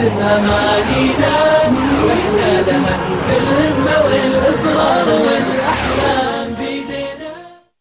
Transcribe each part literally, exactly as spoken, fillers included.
ترسمها معانينا واحنا لها في الهمة والإصرار والأحلام بيدينا.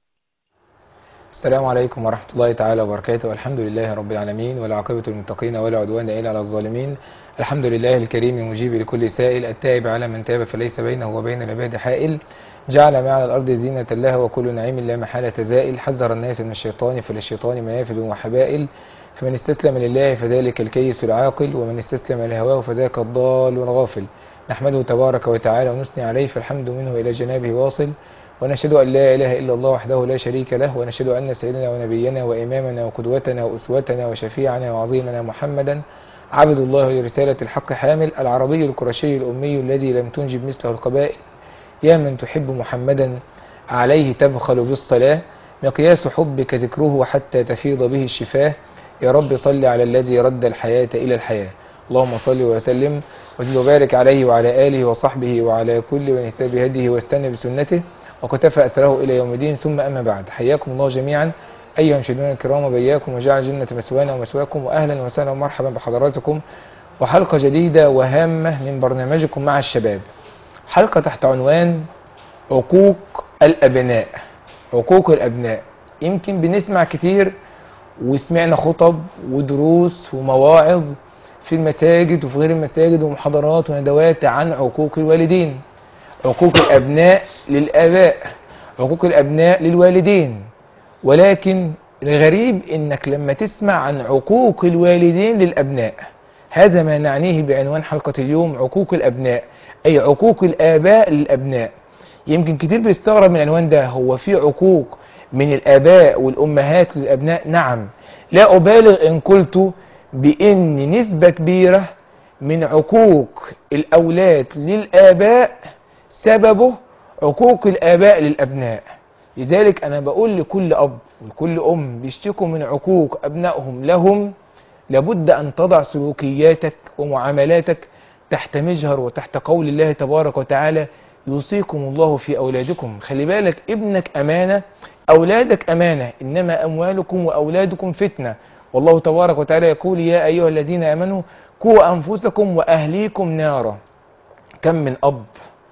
السلام عليكم ورحمة الله تعالى وبركاته. والحمد لله رب العالمين والعاقبة للمتقين ولا عدوان إلا على الظالمين. الحمد لله الكريم المجيب لكل سائل التائب على من تاب فليس بينه وبين العباد حائل. جعل ما على الأرض زينة لها وكل نعيم لا محالة زائل. حذر الناس من الشيطان فللشيطان منافذ وحبائل. فمن استسلم لله فذلك الكيس العاقل ومن استسلم لهواه فذاك الضال الغافل. نحمده تبارك وتعالى ونثني عليه فالحمد منه إلى جنابه واصل. ونشهد أن لا إله إلا الله وحده لا شريك له. ونشهد أن سيدنا ونبينا وإمامنا وقدوتنا وأسوتنا وشفيعنا وعظيمنا محمدا عبد الله لرسالة الحق حامل، العربي القرشي الأمي الذي لم تنجب مثله القبائل. يا من تحب محمدا عليه تبخل بالصلاة، مقياس حبك ذكره حتى تفيض به الشفاه. يا رب صل على الذي رد الحياة إلى الحياة. اللهم صل وسلم وزد وبارك عليه وعلى آله وصحبه وعلى كل من اهتدى بهديه واستنى بسنته وكتفى أثره إلى يوم الدين. ثم أما بعد، حياكم الله جميعا أيها المشاهدون الكرام وبياكم، وجعل جنة مسوانا ومسواكم، وأهلا وسهلا ومرحبا بحضراتكم وحلقة جديدة وهامة من برنامجكم مع الشباب. حلقة تحت عنوان عقوق الأبناء. عقوق الأبناء. يمكن بنسمع كتير وسمعنا خطب ودروس ومواعظ في المساجد وفي غير المساجد ومحاضرات وندوات عن عقوق الوالدين. عقوق الأبناء للآباء، عقوق الأبناء للوالدين. ولكن الغريب إنك لما تسمع عن عقوق الوالدين للأبناء، هذا ما نعنيه بعنوان حلقة اليوم، عقوق الأبناء، أي عقوق الآباء للأبناء. يمكن كتير بيستغرب من العنوان ده، هو في عقوق من الآباء والأمهات للأبناء؟ نعم، لا أبالغ إن قلت بإن نسبة كبيرة من عقوق الأولاد للآباء سببه عقوق الآباء للأبناء. لذلك أنا بقول لكل أب ولكل أم بيشتكوا من عقوق أبنائهم لهم، لابد أن تضع سلوكياتك ومعاملاتك تحت مجهر وتحت قول الله تبارك وتعالى يوصيكم الله في أولادكم. خلي بالك، ابنك أمانة، أولادك أمانة، إنما أموالكم وأولادكم فتنة. والله تبارك وتعالى يقول يا أيها الذين آمنوا قوا أنفسكم وأهليكم نارا. كم من أب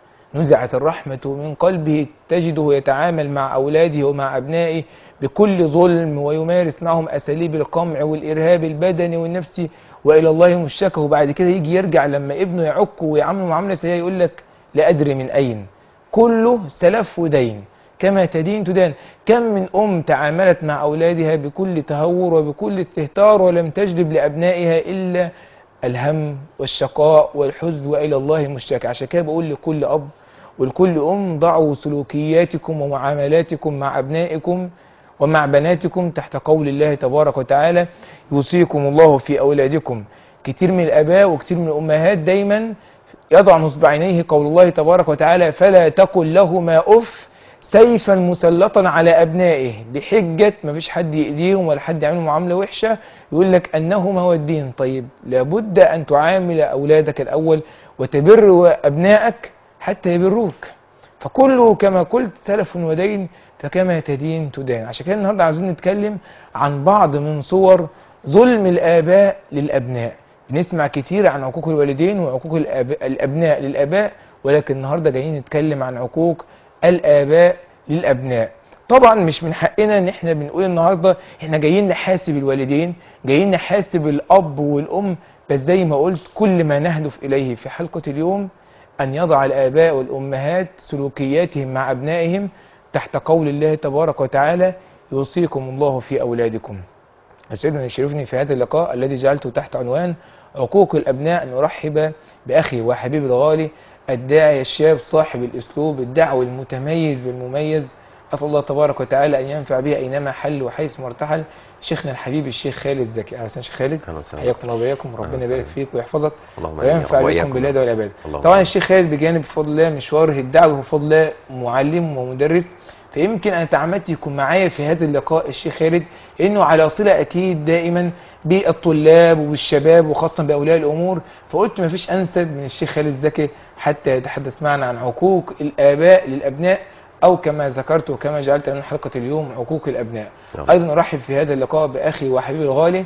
نزعت الرحمة من قلبه تجده يتعامل مع أولاده ومع أبنائه بكل ظلم ويمارس معهم أساليب القمع والإرهاب البدني والنفسي وإلى الله مشتكى، وبعد كده يجي يرجع لما ابنه يعقه ويعامله معاملة سيئة يقول لك لا أدري من أين، كله سلف ودين، كما تدين تدان. كم من أم تعاملت مع أولادها بكل تهور وبكل استهتار ولم تجلب لأبنائها إلا الهم والشقاء والحزن وإلى الله مشتكى. عشان كده بقول لكل أب ولكل أم ضعوا سلوكياتكم ومعاملاتكم مع أبنائكم ومع بناتكم تحت قول الله تبارك وتعالى يوصيكم الله في أولادكم. كتير من الآباء وكتير من الأمهات دايما يضع نصب عينيه قول الله تبارك وتعالى فلا تقل لهما أف سيفا مسلطا على أبنائه، بحجة ما فيش حد يأذيهم ولا حد يعمل معاملة وحشة، يقول لك أنهما هو الدين. طيب لابد أن تعامل أولادك الأول وتبر أبنائك حتى يبروك، فكله كما قلت سلف ودين فكما تدين تدان. عشان كده النهارده عايزين نتكلم عن بعض من صور ظلم الآباء للأبناء. بنسمع كتير عن عقوق الوالدين وعقوق الأبناء للآباء، ولكن النهارده جايين نتكلم عن عقوق الآباء للأبناء. طبعا مش من حقنا ان احنا بنقول النهارده احنا جايين نحاسب الوالدين، جايين نحاسب الأب والأم، بس زي ما قلت كل ما نهدف إليه في حلقة اليوم أن يضع الآباء والأمهات سلوكياتهم مع أبنائهم تحت قول الله تبارك وتعالى يوصيكم الله في أولادكم. يسعدني ويشرفني في هذا اللقاء الذي جعلته تحت عنوان عقوق الأبناء أن أرحب بأخي وحبيبي الغالي الداعي الشاب صاحب الأسلوب الدعوي المتميز بالمميز، أسأل الله تبارك وتعالى أن ينفع به أينما حل وحيث مرتحل، شيخنا الحبيب الشيخ خالد زكي. أهلا وسهلا شيخ خالد، حياكم الله وبياكم، ربنا يبارك فيك ويحفظك وينفع بكم بالله والعباد. طبعا الشيخ خالد بجانب بفضل الله مشواره الدعوي بفضل الله معلم ومدرس، فيمكن أنا تعمدت يكون معايا في هذا اللقاء الشيخ خالد إنه على صلة أكيد دائما بالطلاب وبالشباب وخاصة بأولياء الأمور، فقلت ما فيش أنسب من الشيخ خالد زكي حتى يتحدث معنا عن عقوق الآباء للأبناء، أو كما ذكرت وكما جعلت من حلقة اليوم عقوق الأبناء. أيضا أرحب في هذا اللقاء بأخي وحبيبي الغالي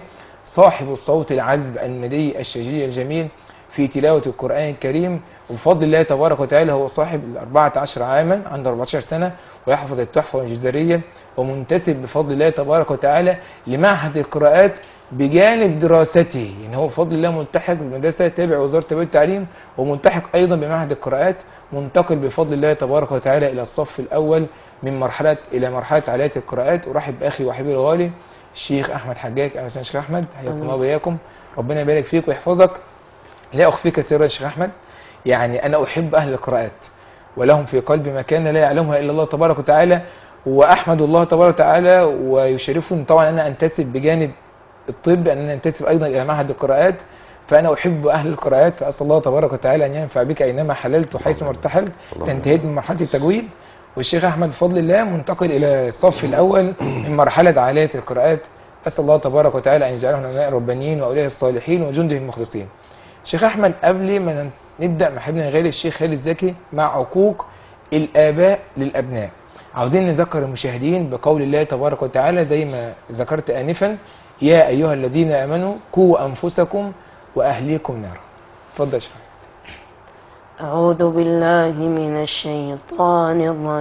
صاحب الصوت العذب الندي الشجي الجميل في تلاوة القرآن الكريم، وبفضل الله تبارك وتعالى هو صاحب الأربعة عشر عاما، عنده أربعة عشر سنة ويحفظ التحفة الجزرية، ومنتسب بفضل الله تبارك وتعالى لمعهد القراءات بجانب دراسته. يعني هو بفضل الله ملتحق بمدرسة تابع وزارة التربية والتعليم، وملتحق أيضا بمعهد القراءات، منتقل بفضل الله تبارك وتعالى إلى الصف الأول من مرحلة إلى مرحلة عالية القراءات. أرحب بأخي وحبيبي الغالي الشيخ أحمد حجاج. أهلا وسهلا شيخ أحمد، حياكم الله وإياكم، ربنا يبارك فيك ويحفظك. لا أخفيك سرا يا شيخ أحمد، يعني أنا أحب أهل القراءات ولهم في قلبي مكانة لا يعلمها إلا الله تبارك وتعالى، وأحمد الله تبارك وتعالى ويشرفني طبعا أن أنا أنتسب بجانب الطب أن أنا أنتسب أيضا إلى معهد القراءات، فأنا أحب أهل القراءات، فأسأل الله تبارك وتعالى أن ينفع بك أينما حللت وحيثما ارتحلت. انتهيت من مرحلة التجويد، والشيخ أحمد بفضل الله منتقل إلى الصف الأول من مرحلة عالية القراءات. أسأل الله تبارك وتعالى أن يجعلهم علماء ربانيين وأولياء الصالحين وجنده المخلصين. شيخ أحمد، قبل ما نبدأ مع حبيبنا غالي الشيخ خالد زكي مع عقوق الآباء للأبناء، عاوزين نذكر المشاهدين بقول الله تبارك وتعالى زي ما ذكرت آنفا: يا أيها الذين آمنوا قوا أنفسكم وأهليكم نارا. اتفضل يا شيخ. أعوذ بالله من الشيطان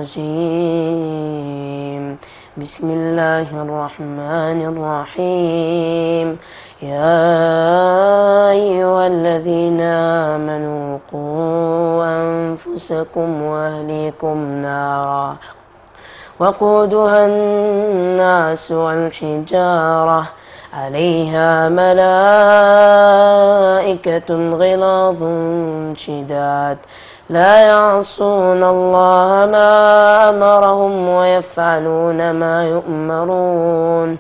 الرجيم. بسم الله الرحمن الرحيم. يا أيها الذين آمنوا قوا أنفسكم وأهليكم نارا وقودها الناس والحجارة عليها ملائكة غلاظ شداد لا يعصون الله ما أمرهم ويفعلون ما يؤمرون.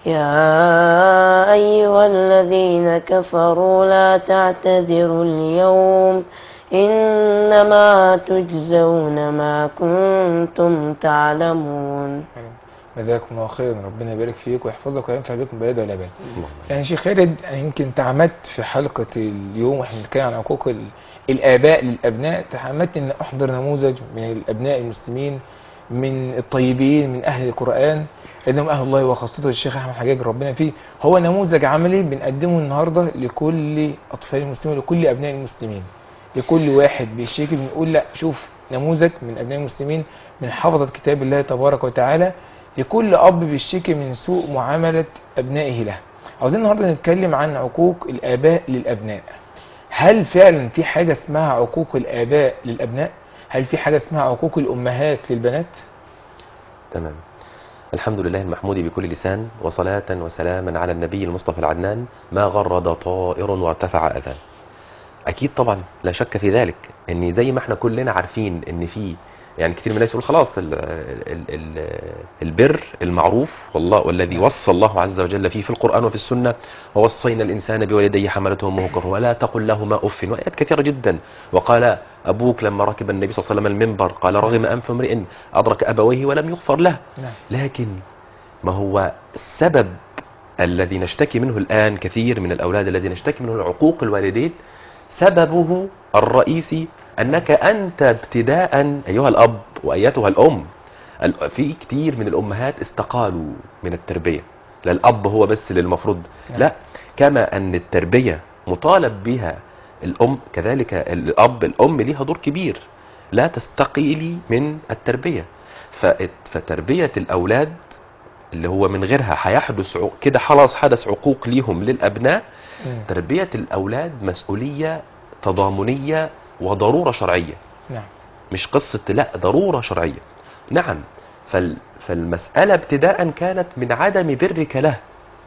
يا أيها الذين كفروا لا تعتذروا اليوم إنما تجزون ما كنتم تعلمون. جزاكم الله خيرا، ربنا يبارك فيك ويحفظك وينفع بكم بلاد والعباد. يعني شيخ خالد، يمكن تعمدت في حلقة اليوم واحنا بنتكلم عن حقوق الآباء للأبناء، تعمدت أن أحضر نموذج من الأبناء المسلمين من الطيبين من أهل القرآن لأنهم أهل الله، وخاصته الشيخ أحمد حجاج ربنا فيه. هو نموذج عملي بنقدمه النهاردة لكل أطفال المسلمين ولكل أبناء المسلمين، لكل واحد بيشتكي بنقول لا شوف نموذج من أبناء المسلمين من حفظة كتاب الله تبارك وتعالى، لكل أب بيشتكي من سوء معاملة أبنائه له. عاوزين النهارده نتكلم عن عقوق الآباء للأبناء. هل فعلا في حاجة اسمها عقوق الآباء للأبناء؟ هل في حاجة اسمها عقوق الأمهات للبنات؟ تمام. الحمد لله المحمود بكل لسان، وصلاة وسلاما على النبي المصطفى العدنان، ما غرد طائر وارتفع أذان. أكيد طبعا لا شك في ذلك، ان زي ما احنا كلنا عارفين ان في يعني كثير من الناس يقول خلاص ال ال ال البر المعروف والله والذي وصى الله عز وجل فيه في القرآن وفي السنة: ووصينا الإنسان بوالديه حملته أمه كرها ولا تقل لهما أف، وآيات كثيرة جدا. وقال أبوك لما ركب النبي صلى الله عليه وسلم المنبر قال: رغم أنف امرئ أدرك أبويه ولم يغفر له. لكن ما هو السبب الذي نشتكي منه الآن كثير من الأولاد الذي نشتكي منه عقوق الوالدين؟ سببه الرئيسي أنك أنت ابتداء أيها الأب وأيتها الأم، في كتير من الأمهات استقالوا من التربية. لا الأب هو بس اللي المفروض، لا، كما أن التربية مطالب بها الأم كذلك الأب الأم ليها دور كبير، لا تستقيلي من التربية. فتربية الأولاد اللي هو من غيرها هيحدث كده خلاص حدث عقوق ليهم للأبناء. تربية الأولاد مسؤولية تضامنية وضرورة شرعية. نعم. مش قصة، لا، ضرورة شرعية. نعم. فال فالمسألة ابتداء كانت من عدم برك له،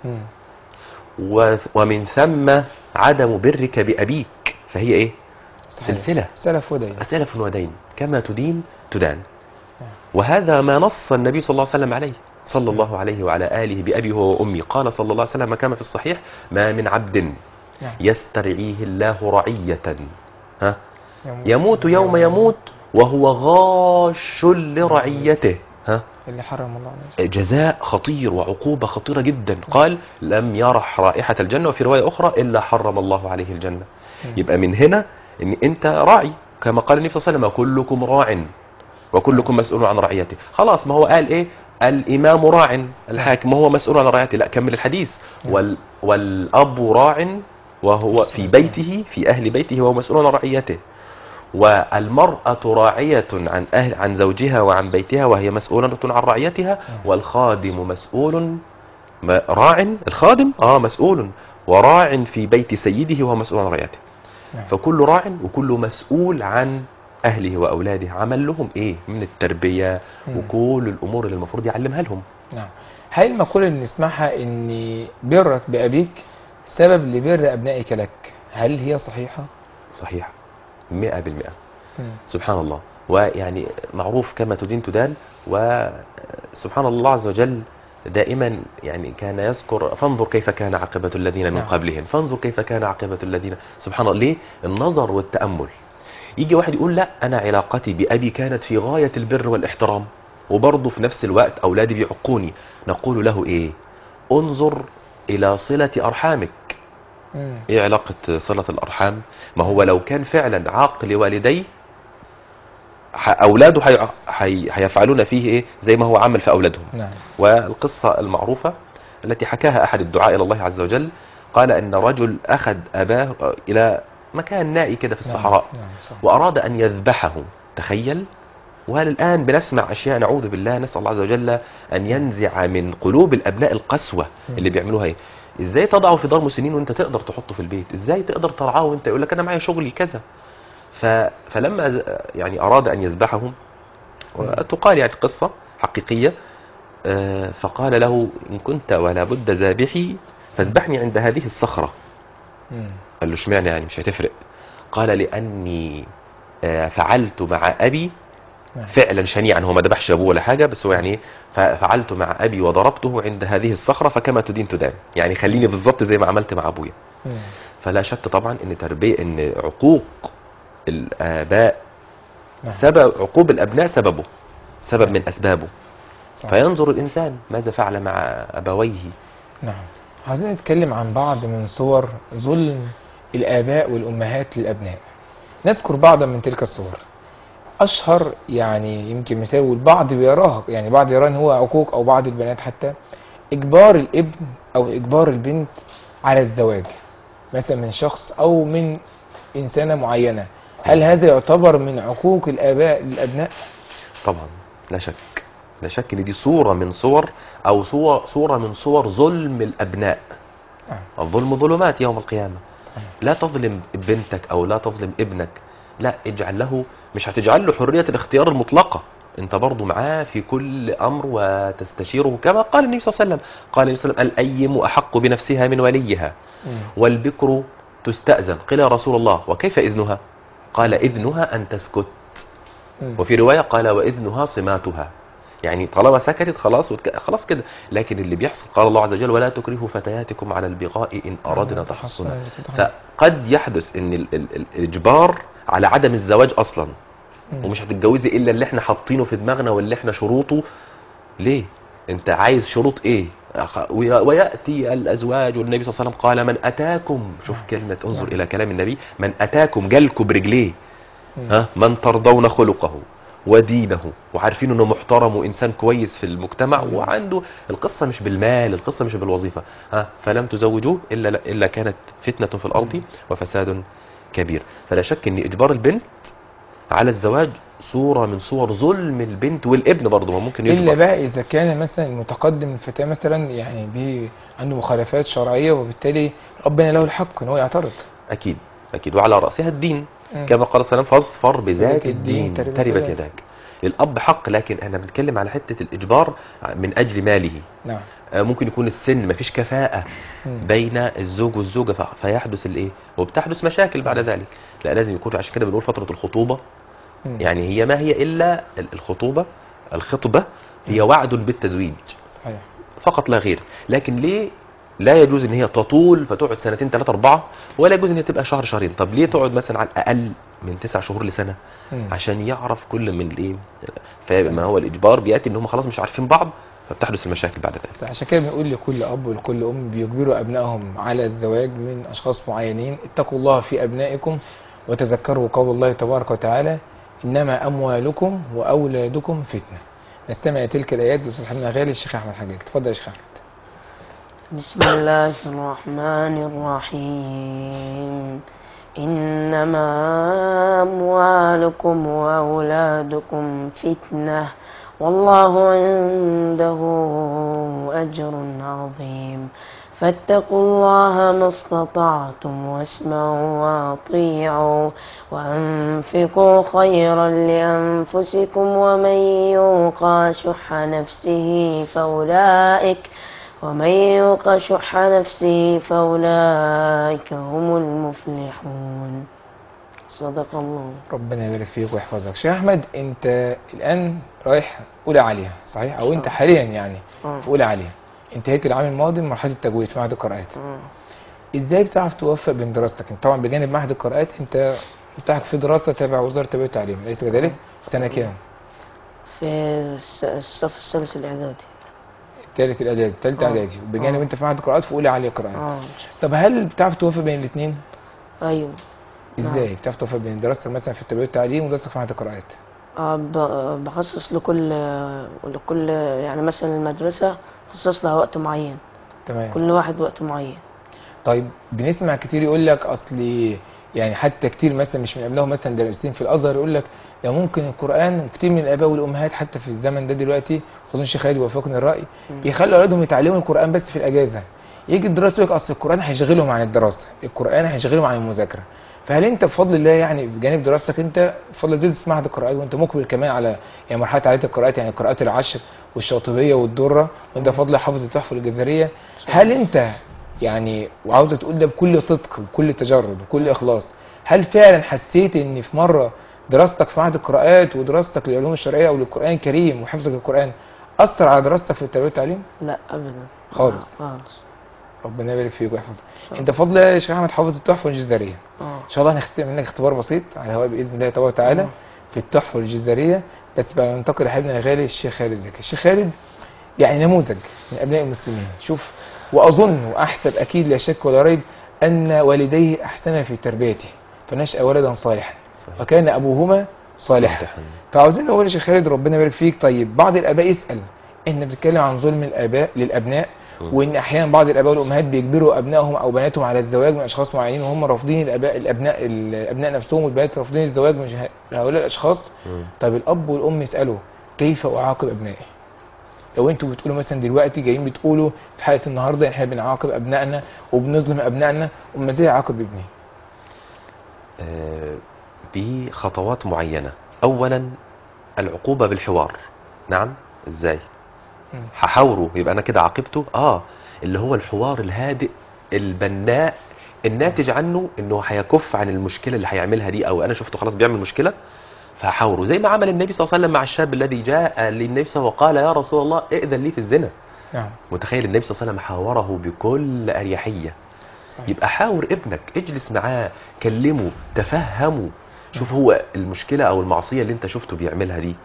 و ومن ثم عدم برك بأبيك، فهي ايه؟ صحيح. سلسلة سلف ودين، سلف ودين، كما تدين تدان. نعم. وهذا ما نص النبي صلى الله عليه وسلم عليه صلى الله عليه وعلى آله بأبي هو وأمي. قال صلى الله عليه وسلم كما في الصحيح: ما من عبد يسترعيه الله رعية ها يموت يوم يموت وهو غاش لرعيته، ها اللي حرم الله عليه، جزاء خطير وعقوبة خطيرة جدا. قال: لم يرح رائحة الجنة، وفي رواية أخرى: إلا حرم الله عليه الجنة. يبقى من هنا إن أنت راعي، كما قال النبي صلى الله عليه وسلم: كلكم راع وكلكم مسؤول عن رعيته. خلاص، ما هو قال إيه؟ الإمام راع، الحاكم هو مسؤول عن رعيته. لا، كمل الحديث. وال والأب راع وهو في بيته، في أهل بيته، وهو مسؤول عن رعيته. والمرأة راعية عن أهل عن زوجها وعن بيتها، وهي مسؤولة عن رعيتها. والخادم مسؤول راع، الخادم اه مسؤول وراع في بيت سيده، وهو مسؤول عن رعيته. فكل راع وكل مسؤول عن أهله وأولاده. عمل لهم إيه من التربية وكل الأمور اللي المفروض يعلمها لهم. نعم. هل المقولة اللي نسمعها إن برك بأبيك سبب لبر أبنائك لك، هل هي صحيحة؟ صحيح مئة بالمئة. سبحان الله. ويعني معروف كما تدين تدان. وسبحان الله عز وجل دائما يعني كان يذكر فانظر كيف كان عاقبة الذين من قبلهم، فانظر كيف كان عاقبة الذين. سبحان الله. ليه؟ النظر والتأمل. يجي واحد يقول لا أنا علاقتي بأبي كانت في غاية البر والاحترام، وبرضه في نفس الوقت أولادي بيعقوني. نقول له إيه؟ انظر إلى صلة أرحامك. مم. إيه علاقة صلة الأرحام؟ ما هو لو كان فعلا عاق لوالديه أولاده هي... هي... هيفعلون فيه إيه؟ زي ما هو عمل في أولادهم. نعم. والقصة المعروفة التي حكاها أحد الدعاء إلى الله عز وجل، قال أن رجل أخذ أباه إلى مكان نائي كده في الصحراء. نعم. نعم. وأراد أن يذبحه. تخيل. والآن بنسمع أشياء نعوذ بالله، نسأل الله عز وجل أن ينزع من قلوب الأبناء القسوة اللي بيعملوها. إيه؟ إزاي تضعه في دار مسنين وأنت تقدر تحطه في البيت؟ إزاي تقدر ترعاه وأنت يقول لك أنا معي شغلي كذا؟ ف... فلما يعني أراد أن يذبحه، وتقال يعني قصة حقيقية، فقال له إن كنت ولا بد ذابحي فاذبحني عند هذه الصخرة. قال له اشمعنى يعني مش هتفرق؟ قال لأني فعلت مع أبي فعلا شنيعا. هو ما ذبحش أبوه ولا حاجة، بس هو يعني فعلت مع أبي وضربته عند هذه الصخرة، فكما تدين تدان. يعني خليني بالضبط زي ما عملت مع أبويا. فلا شك طبعا ان تربية ان عقوق الآباء سبب، عقوب الأبناء سببه سبب من أسبابه. صح. فينظر الإنسان ماذا فعل مع أبويه. نعم. عايزين نتكلم عن بعض من صور ظلم الآباء والأمهات للأبناء. نذكر بعضا من تلك الصور. أشهر يعني يمكن مثال والبعض بيراها، يعني بعض يراه هو عقوق، أو بعض البنات حتى إجبار الابن أو إجبار البنت على الزواج مثلا من شخص أو من إنسانة معينة. هل هذا يعتبر من عقوق الآباء للأبناء؟ طبعا لا شك، لا شك ان دي صورة من صور او صورة, صورة من صور ظلم الأبناء. آه. الظلم ظلمات يوم القيامة. صحيح. لا تظلم بنتك او لا تظلم ابنك، لا اجعل له، مش هتجعل له حرية الاختيار المطلقة، انت برضو معاه في كل امر وتستشيره كما قال النبي صلى الله عليه وسلم. قال النبي صلى الله عليه وسلم الايم احق بنفسها من وليها والبكر تستأذن. قيل يا رسول الله وكيف إذنها؟ قال إذنها أن تسكت. وفي رواية قال وإذنها صماتها، يعني طالما سكتت خلاص وتك... خلاص كده. لكن اللي بيحصل قال الله عز وجل ولا تكرهوا فتياتكم على البغاء إن أردنا تحصنا. فقد يحدث ان ال... ال... الإجبار على عدم الزواج أصلا، ومش هتتجوزي إلا اللي احنا حاطينه في دماغنا واللي احنا شروطه. ليه؟ انت عايز شروط ايه؟ ويأتي الأزواج والنبي صلى الله عليه وسلم قال من أتاكم، شوف كلمة، انظر إلى كلام النبي، من أتاكم جالكم برجليه، ها من ترضون خلقه ودينه، وعارفين انه محترم وانسان كويس في المجتمع وعنده. القصة مش بالمال، القصة مش بالوظيفة، ها فلم تزوجوه إلا, إلا كانت فتنة في الأرض وفساد كبير. فلا شك ان إجبار البنت على الزواج صورة من صور ظلم البنت والابن برضه، ما ممكن يجبر. إلا بقى إذا كان مثلا المتقدم الفتاة مثلا يعني بي عنده مخالفات شرعية، وبالتالي ربنا له الحق ان هو يعترض. أكيد أكيد، وعلى رأسها الدين. م. كما قال صلى الله عليه وسلم فاصفر بذات الدين تربت يداك. للأب حق، لكن احنا بنتكلم على حتة الإجبار من أجل ماله. نعم. ممكن يكون السن مفيش كفاءة م. بين الزوج والزوجة فيحدث الايه، وبتحدث مشاكل بعد ذلك. لا لازم يكون، عشان كده بنقول فترة الخطوبة يعني هي ما هي إلا الخطوبة، الخطبة هي وعد بالتزويج. صحيح. فقط لا غير. لكن ليه لا يجوز ان هي تطول فتقعد سنتين ثلاثة أربعة، ولا يجوز ان هي تبقى شهر شهرين؟ طب ليه تقعد مثلا على الأقل من تسع شهور لسنة؟ مم. عشان يعرف كل من الايه. فما هو الإجبار بيأتي ان هم خلاص مش عارفين بعض، فبتحدث المشاكل بعد ذلك. عشان كده بنقول لكل أب ولكل أم بيجبروا أبنائهم على الزواج من أشخاص معينين اتقوا الله في أبنائكم وتذكروا قول الله تبارك وتعالى إنما أموالكم وأولادكم فتنة. نستمع تلك الآيات بأستاذ حبيبنا غالي الشيخ أحمد حجاج. اتفضل يا شيخ أحمد. بسم الله الرحمن الرحيم. إنما أموالكم وأولادكم فتنة والله عنده أجر عظيم فاتقوا الله ما استطعتم واسمعوا وأطيعوا وأنفقوا خيرا لأنفسكم ومن يوق شح نفسه فأولئك ومن يوق شح نفسه فأولئك هم المفلحون. صدق الله. ربنا يبارك فيك ويحفظك. شيخ أحمد، أنت الآن رايح أولى عالية صحيح؟ أو أنت حاليا يعني آه. في أولى عالية، انتهيت العام الماضي من مرحلة التجويد في معهد القراءات. آه. ازاي بتعرف توفق بين دراستك؟ انت طبعا بجانب معهد القراءات انت بتاعك في دراسة تابع وزارة التربية والتعليم، أليس كذلك؟ سنة كام؟ في الس- الصف الثالث الإعدادي. الثالث الإعدادي، الثالث آه. إعدادي، وبجانب آه. انت في معهد القراءات في أولى عالية قراءات. اه طب هل بتعرف توفق بين الاثنين؟ ايوه. ازاي بتعرف توفق بين دراستك مثلا في التربية والتعليم ودراستك في معهد القراءات؟ آه ب- بخصص لكل لكل يعني مثلا المدرسة خصص لها وقت معين، تمام. كل واحد وقت معين. طيب بنسمع كتير يقول لك اصلي يعني حتى كتير مثلا مش من قبلهم مثلا دارسين في الازهر يقول لك ده ممكن القران، وكتير من الاباء والامهات حتى في الزمن ده دلوقتي خصوصا الشيخ خالد يوافقني الراي بيخلوا اولادهم يتعلموا القران بس في الاجازه. يجي الدراسه يقول لك اصل القران هيشغلهم عن الدراسه، القران هيشغلهم عن المذاكره. فهل انت بفضل الله يعني بجانب دراستك انت بفضل الله بتدرس معهد القراءات وانت مقبل كمان على يعني مرحله عاليه القراءات، يعني قراءات العشر والشاطبيه والدره، وانت بفضل الله حافظ التحفه الجزريه، هل انت يعني وعاوزه تقول ده بكل صدق وبكل تجرد وبكل اخلاص، هل فعلا حسيت ان في مره دراستك في معهد القراءات ودراستك للعلوم الشرعيه او للقران الكريم وحفظك للقران اثر على دراستك في التربيه والتعليم؟ لا ابدا خالص. لا خالص. ربنا يبارك فيك ويحفظك. شاء انت بفضل الله يا شيخ احمد حافظ التحفه الجزريه. اه ان شاء الله هنختم منك اختبار بسيط على الهواء باذن الله تبارك وتعالى آه. في التحفه الجزريه، بس بقى ننتقل لحبيبنا الغالي الشيخ خالد زكي. الشيخ خالد يعني نموذج من ابناء المسلمين. شوف، واظن واحسب اكيد لا شك ولا ريب ان والديه احسن في تربيته فنشأ ولدا صالحا صحيح. وكان ابوهما صالحا. صالحاً. فعاوزين نقول يا شيخ خالد ربنا يبارك فيك، طيب بعض الاباء يسال احنا بنتكلم عن ظلم الاباء للابناء، م. وان احيانا بعض الاباء والامهات بيجبروا ابنائهم او بناتهم على الزواج من اشخاص معينين وهم رافضين، الاباء الابناء الابناء نفسهم والبنات رافضين الزواج من جه- هؤلاء الاشخاص. م. طيب الاب والام يسالوا كيف اعاقب ابنائي؟ لو انتوا بتقولوا مثلا دلوقتي جايين بتقولوا في حلقه النهارده احنا بنعاقب ابنائنا وبنظلم ابنائنا، امال ازاي اعاقب ابني؟ آه، بخطوات معينة. أولا العقوبة بالحوار. نعم، إزاي؟ مم. هحاوره يبقى أنا كده عاقبته؟ آه، اللي هو الحوار الهادئ البناء الناتج عنه إنه هيكف عن المشكلة اللي هيعملها دي، أو أنا شفته خلاص بيعمل مشكلة فهحاوره، زي ما عمل النبي صلى الله عليه وسلم مع الشاب الذي جاء للنبي صلى الله عليه وسلم وقال يا رسول الله ائذن لي في الزنا. نعم متخيل النبي صلى الله عليه وسلم حاوره بكل أريحية. صحيح. يبقى حاور ابنك، اجلس معاه، كلمه، تفهمه، شوف هو المشكلة او المعصية اللي انت شفته بيعملها دي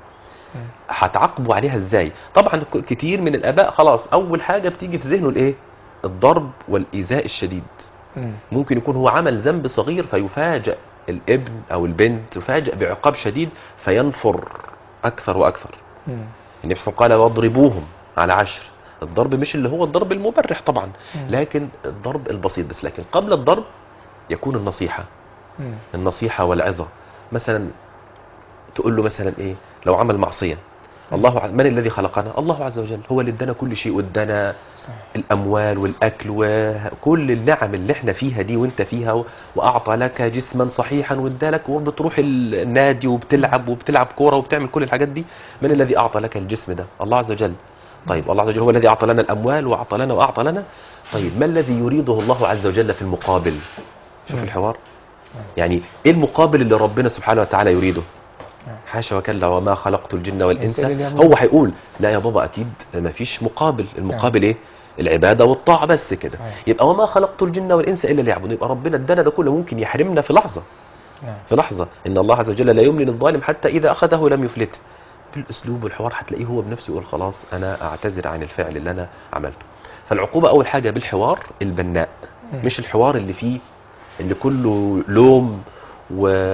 هتعاقبه عليها ازاي. طبعا ك- كتير من الاباء خلاص اول حاجة بتيجي في ذهنه الايه؟ الضرب والايذاء الشديد. مم. ممكن يكون هو عمل ذنب صغير فيفاجأ الابن او البنت، يفاجأ بعقاب شديد فينفر اكثر واكثر. مم. النبي صلى الله عليه وسلم قال واضربوهم على عشر. الضرب مش اللي هو الضرب المبرح طبعا، مم. لكن الضرب البسيط بس. لكن قبل الضرب يكون النصيحة، مم. النصيحة والعظة. مثلا تقول له مثلا ايه لو عمل معصية، الله ع- من الذي خلقنا؟ الله عز وجل هو اللي ادانا كل شيء، وادانا صحيح. الاموال والاكل وكل النعم اللي احنا فيها دي وانت فيها، و- واعطى لك جسما صحيحا وادالك، وبتروح النادي وبتلعب وبتلعب كوره وبتعمل كل الحاجات دي. من الذي اعطى لك الجسم ده؟ الله عز وجل. طيب الله عز وجل هو الذي اعطى لنا الاموال واعطى لنا واعطى لنا. طيب ما الذي يريده الله عز وجل في المقابل؟ شوف مم. الحوار. يعني ايه المقابل اللي ربنا سبحانه وتعالى يريده؟ حاشا وكلا وما خلقت الجن والانس. الإنسان اللي يعبد. هو هيقول لا يا بابا اكيد ما فيش مقابل، المقابل ايه؟ العباده والطاعه بس كده. صحيح. يبقى وما خلقت الجن والانس الا ليعبدون. يبقى ربنا ادانا ده كله ممكن يحرمنا في لحظه، نعم. في لحظه. ان الله عز وجل لا يملي للظالم حتى اذا اخذه لم يفلته. بالاسلوب والحوار هتلاقيه هو بنفسه يقول خلاص انا اعتذر عن الفعل اللي انا عملته. فالعقوبه اول حاجه بالحوار البناء، مم. مش الحوار اللي فيه اللي كله لوم و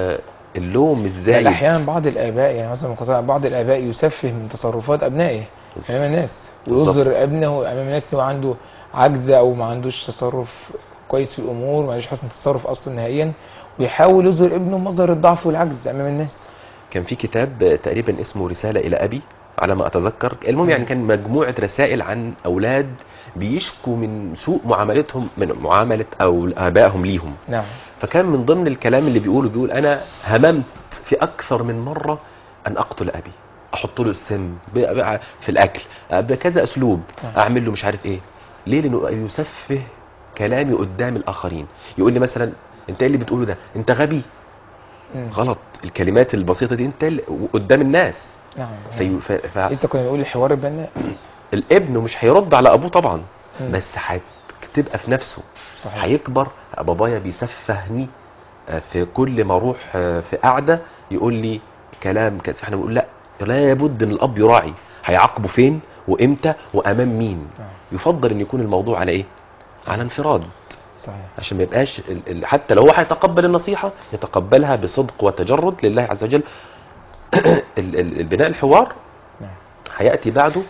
اللوم بل الزايد. احيانا بعض الاباء، يعني مثلا مقاطعة بعض الاباء يسفه من تصرفات ابنائه امام الناس، ويظهر بالظبط. ابنه امام الناس إن هو عنده عجز او ما عندوش تصرف كويس في الامور، ما عندوش حسن تصرف اصلا نهائيا، ويحاول يظهر ابنه مظهر الضعف والعجز امام الناس. كان في كتاب تقريبا اسمه رسالة إلى أبي على ما أتذكر، المهم يعني مم. كان مجموعة رسائل عن أولاد بيشكوا من سوء معاملتهم، من معاملة أو آبائهم ليهم. نعم. فكان من ضمن الكلام اللي بيقوله، بيقول أنا هممت في أكثر من مرة أن أقتل أبي، أحط له السم ب- ب- في الأكل بكذا أسلوب، نعم. أعمل له مش عارف إيه. ليه؟ لأنه يسفه كلامي قدام الآخرين. يقول لي مثلا أنت إيه اللي بتقوله ده؟ أنت غبي. مم. غلط. الكلمات البسيطة دي أنت اللي- قدام الناس. نعم. في ف... ف... لسه كنا بنقول الحوار البناء. الابن مش هيرد على ابوه طبعا، مم. بس هتبقى في نفسه. صحيح. هيكبر بابايا بيسفهني آه، في كل ما اروح آه، في قعده يقول لي كلام كذا، احنا بنقول لا، لا بد ان الاب يراعي هيعاقبه فين وامتى وامام مين. نعم. يفضل ان يكون الموضوع على ايه؟ على انفراد، صحيح. عشان ما يبقاش ال... ال... حتى لو هو هيتقبل النصيحه يتقبلها بصدق وتجرد لله عز وجل. ال... ال... البناء الحوار نعم. هياتي بعده،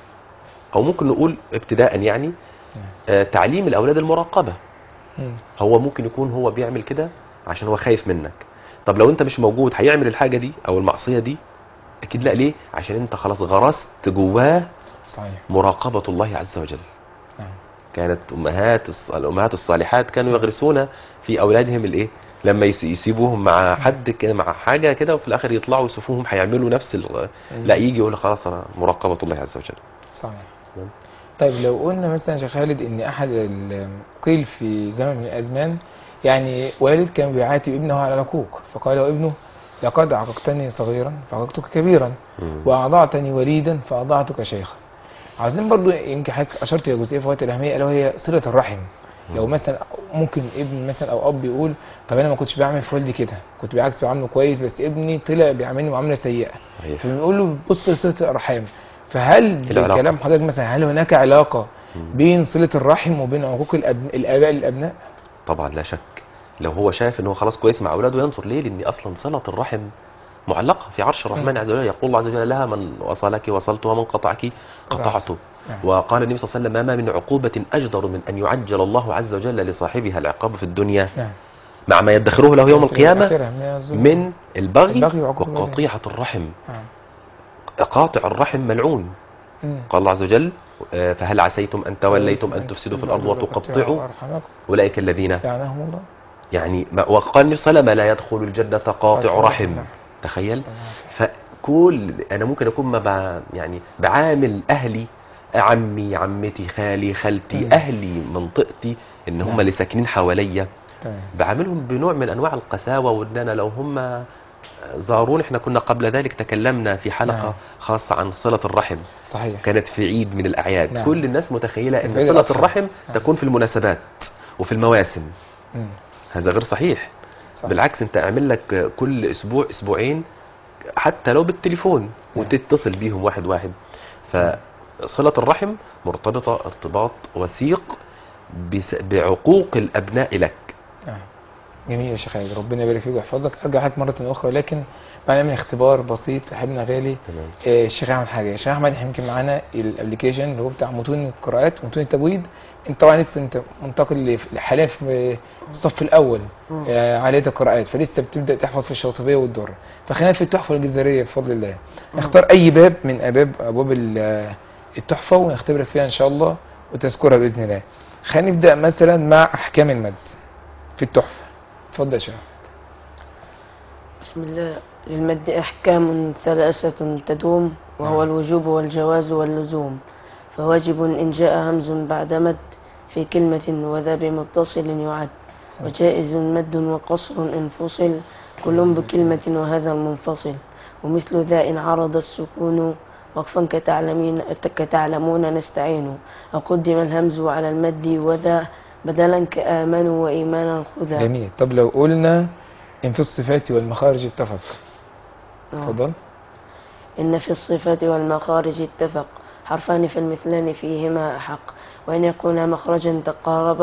او ممكن نقول ابتداء يعني آه تعليم الاولاد المراقبه. مم. هو ممكن يكون هو بيعمل كده عشان هو خايف منك. طب لو انت مش موجود هيعمل الحاجه دي او المعصيه دي؟ اكيد لا. ليه؟ عشان انت خلاص غرست جواه صحيح. مراقبه الله عز وجل. نعم. كانت امهات الص- الامهات الصالحات كانوا يغرسون في اولادهم الايه، لما يس- يسيبوهم مع حد كده مع حاجه كده وفي الاخر يطلعوا يشوفوهم هيعملوا نفس ال... لا، يجي يقول خلاص انا مراقبه الله عز وجل. صحيح. نعم. طيب لو قلنا مثلا يا شيخ خالد ان احد ال- قيل في زمن من الازمان، يعني والد كان بيعاتب ابنه على العقوق، فقال له ابنه لقد عققتني صغيرا فعققتك كبيرا، مم. واضعتني وليدا فاضعتك شيخا. عاوزين برضو، يمكن حضرتك اشرت الى جزئيه في وقت الاهميه الا وهي صله الرحم. لو مثلا ممكن ابن مثلا او اب يقول طب انا ما كنتش بعمل في والدي كده، كنت بالعكس بعامله كويس، بس ابني طلع بيعاملني معامله سيئه، صحيح. فبنقول له بص لصله الارحام. فهل العلاقة. بكلام حضرتك مثلا هل هناك علاقه مم. بين صله الرحم وبين عقوق الأبن... الاباء للابناء؟ طبعا لا شك. لو هو شايف ان هو خلاص كويس مع اولاده ينظر ليه، لان اصلا صله الرحم معلقه في عرش الرحمن مم. عز وجل. يقول الله عز وجل لها من وصلك وصلت ومن قطعك قطعته. نعم. وقال النبي صلى الله عليه وسلم ما من عقوبه اجدر من ان يعجل الله عز وجل لصاحبها العقاب في الدنيا نعم. مع ما يدخره له يوم في القيامه الآخرة من الظلم. من البغي البغي وعقوق الوالدين. وقطيعه الرحم. نعم. قاطع الرحم ملعون. مم. قال الله عز وجل آه، فهل عسيتم ان توليتم ان تفسدوا في الارض وتقطعوا أرحامكم اولئك الذين لعنهم الله. يعني ما- وقال النبي صلى الله عليه وسلم لا يدخل الجنة قاطع قاطع رحم. رحم. تخيل. فكل انا ممكن اكون ما ب... يعني بعامل اهلي، عمي عمتي خالي خالتي مم. اهلي منطقتي ان هم نعم. اللي ساكنين حواليا، تمام. بعاملهم بنوع من انواع القساوه، وان انا لو هم زارون، احنا كنا قبل ذلك تكلمنا في حلقه نعم. خاصه عن صله الرحم، صحيح. كانت في عيد من الاعياد. نعم. كل الناس متخيله في ان عيد صله الأضحى. الرحم نعم. تكون في المناسبات وفي المواسم. مم. هذا غير صحيح. صح. بالعكس، انت اعمل لك كل اسبوع اسبوعين حتى لو بالتليفون وتتصل بيهم واحد واحد. فصلة الرحم مرتبطة ارتباط وثيق بس- بعقوق الابناء لك. نعم. جميل يا شيخ خالد، ربنا يبارك فيك ويحفظك. ارجع لك مره اخرى، لكن بعد من اختبار بسيط حبيبنا غالي. تمام. آه، الشيخ احمد حاجه، الشيخ احمد احنا يمكن معانا الابلكيشن اللي هو بتاع متون القراءات ومتون التجويد. انت طبعا لسه انت منتقل ل- حاليا في الصف الاول آه، عاليه القراءات، فلسه بتبدا تحفظ في الشاطبيه والدره. فخلينا في التحفه الجزريه بفضل الله. نختار اي باب من ابواب ابواب ال- التحفه ونختبرك فيها ان شاء الله وتذكرها باذن الله. خلينا نبدا مثلا مع احكام المد في التحفه. اتفضل يا شيخ. بسم الله. للمد أحكام ثلاثة تدوم، وهو نعم. الوجوب والجواز واللزوم. فواجب إن جاء همز بعد مد في كلمة وذا بمتصل يعد، وجائز مد وقصر إن فصل كل بكلمة وهذا المنفصل. ومثل ذا إن عرض السكون وقفا كتعلمين كتعلمون نستعين، وقدم الهمز على المد وذا بدلا كآمنوا وإيمانا خذا. جميل. طب لو قلنا ان في الصفات والمخارج اتفق. آه. اتفضل. إن في الصفات والمخارج اتفق حرفان فالمثلان فيهما أحق، وإن يكونا مخرجا تقاربا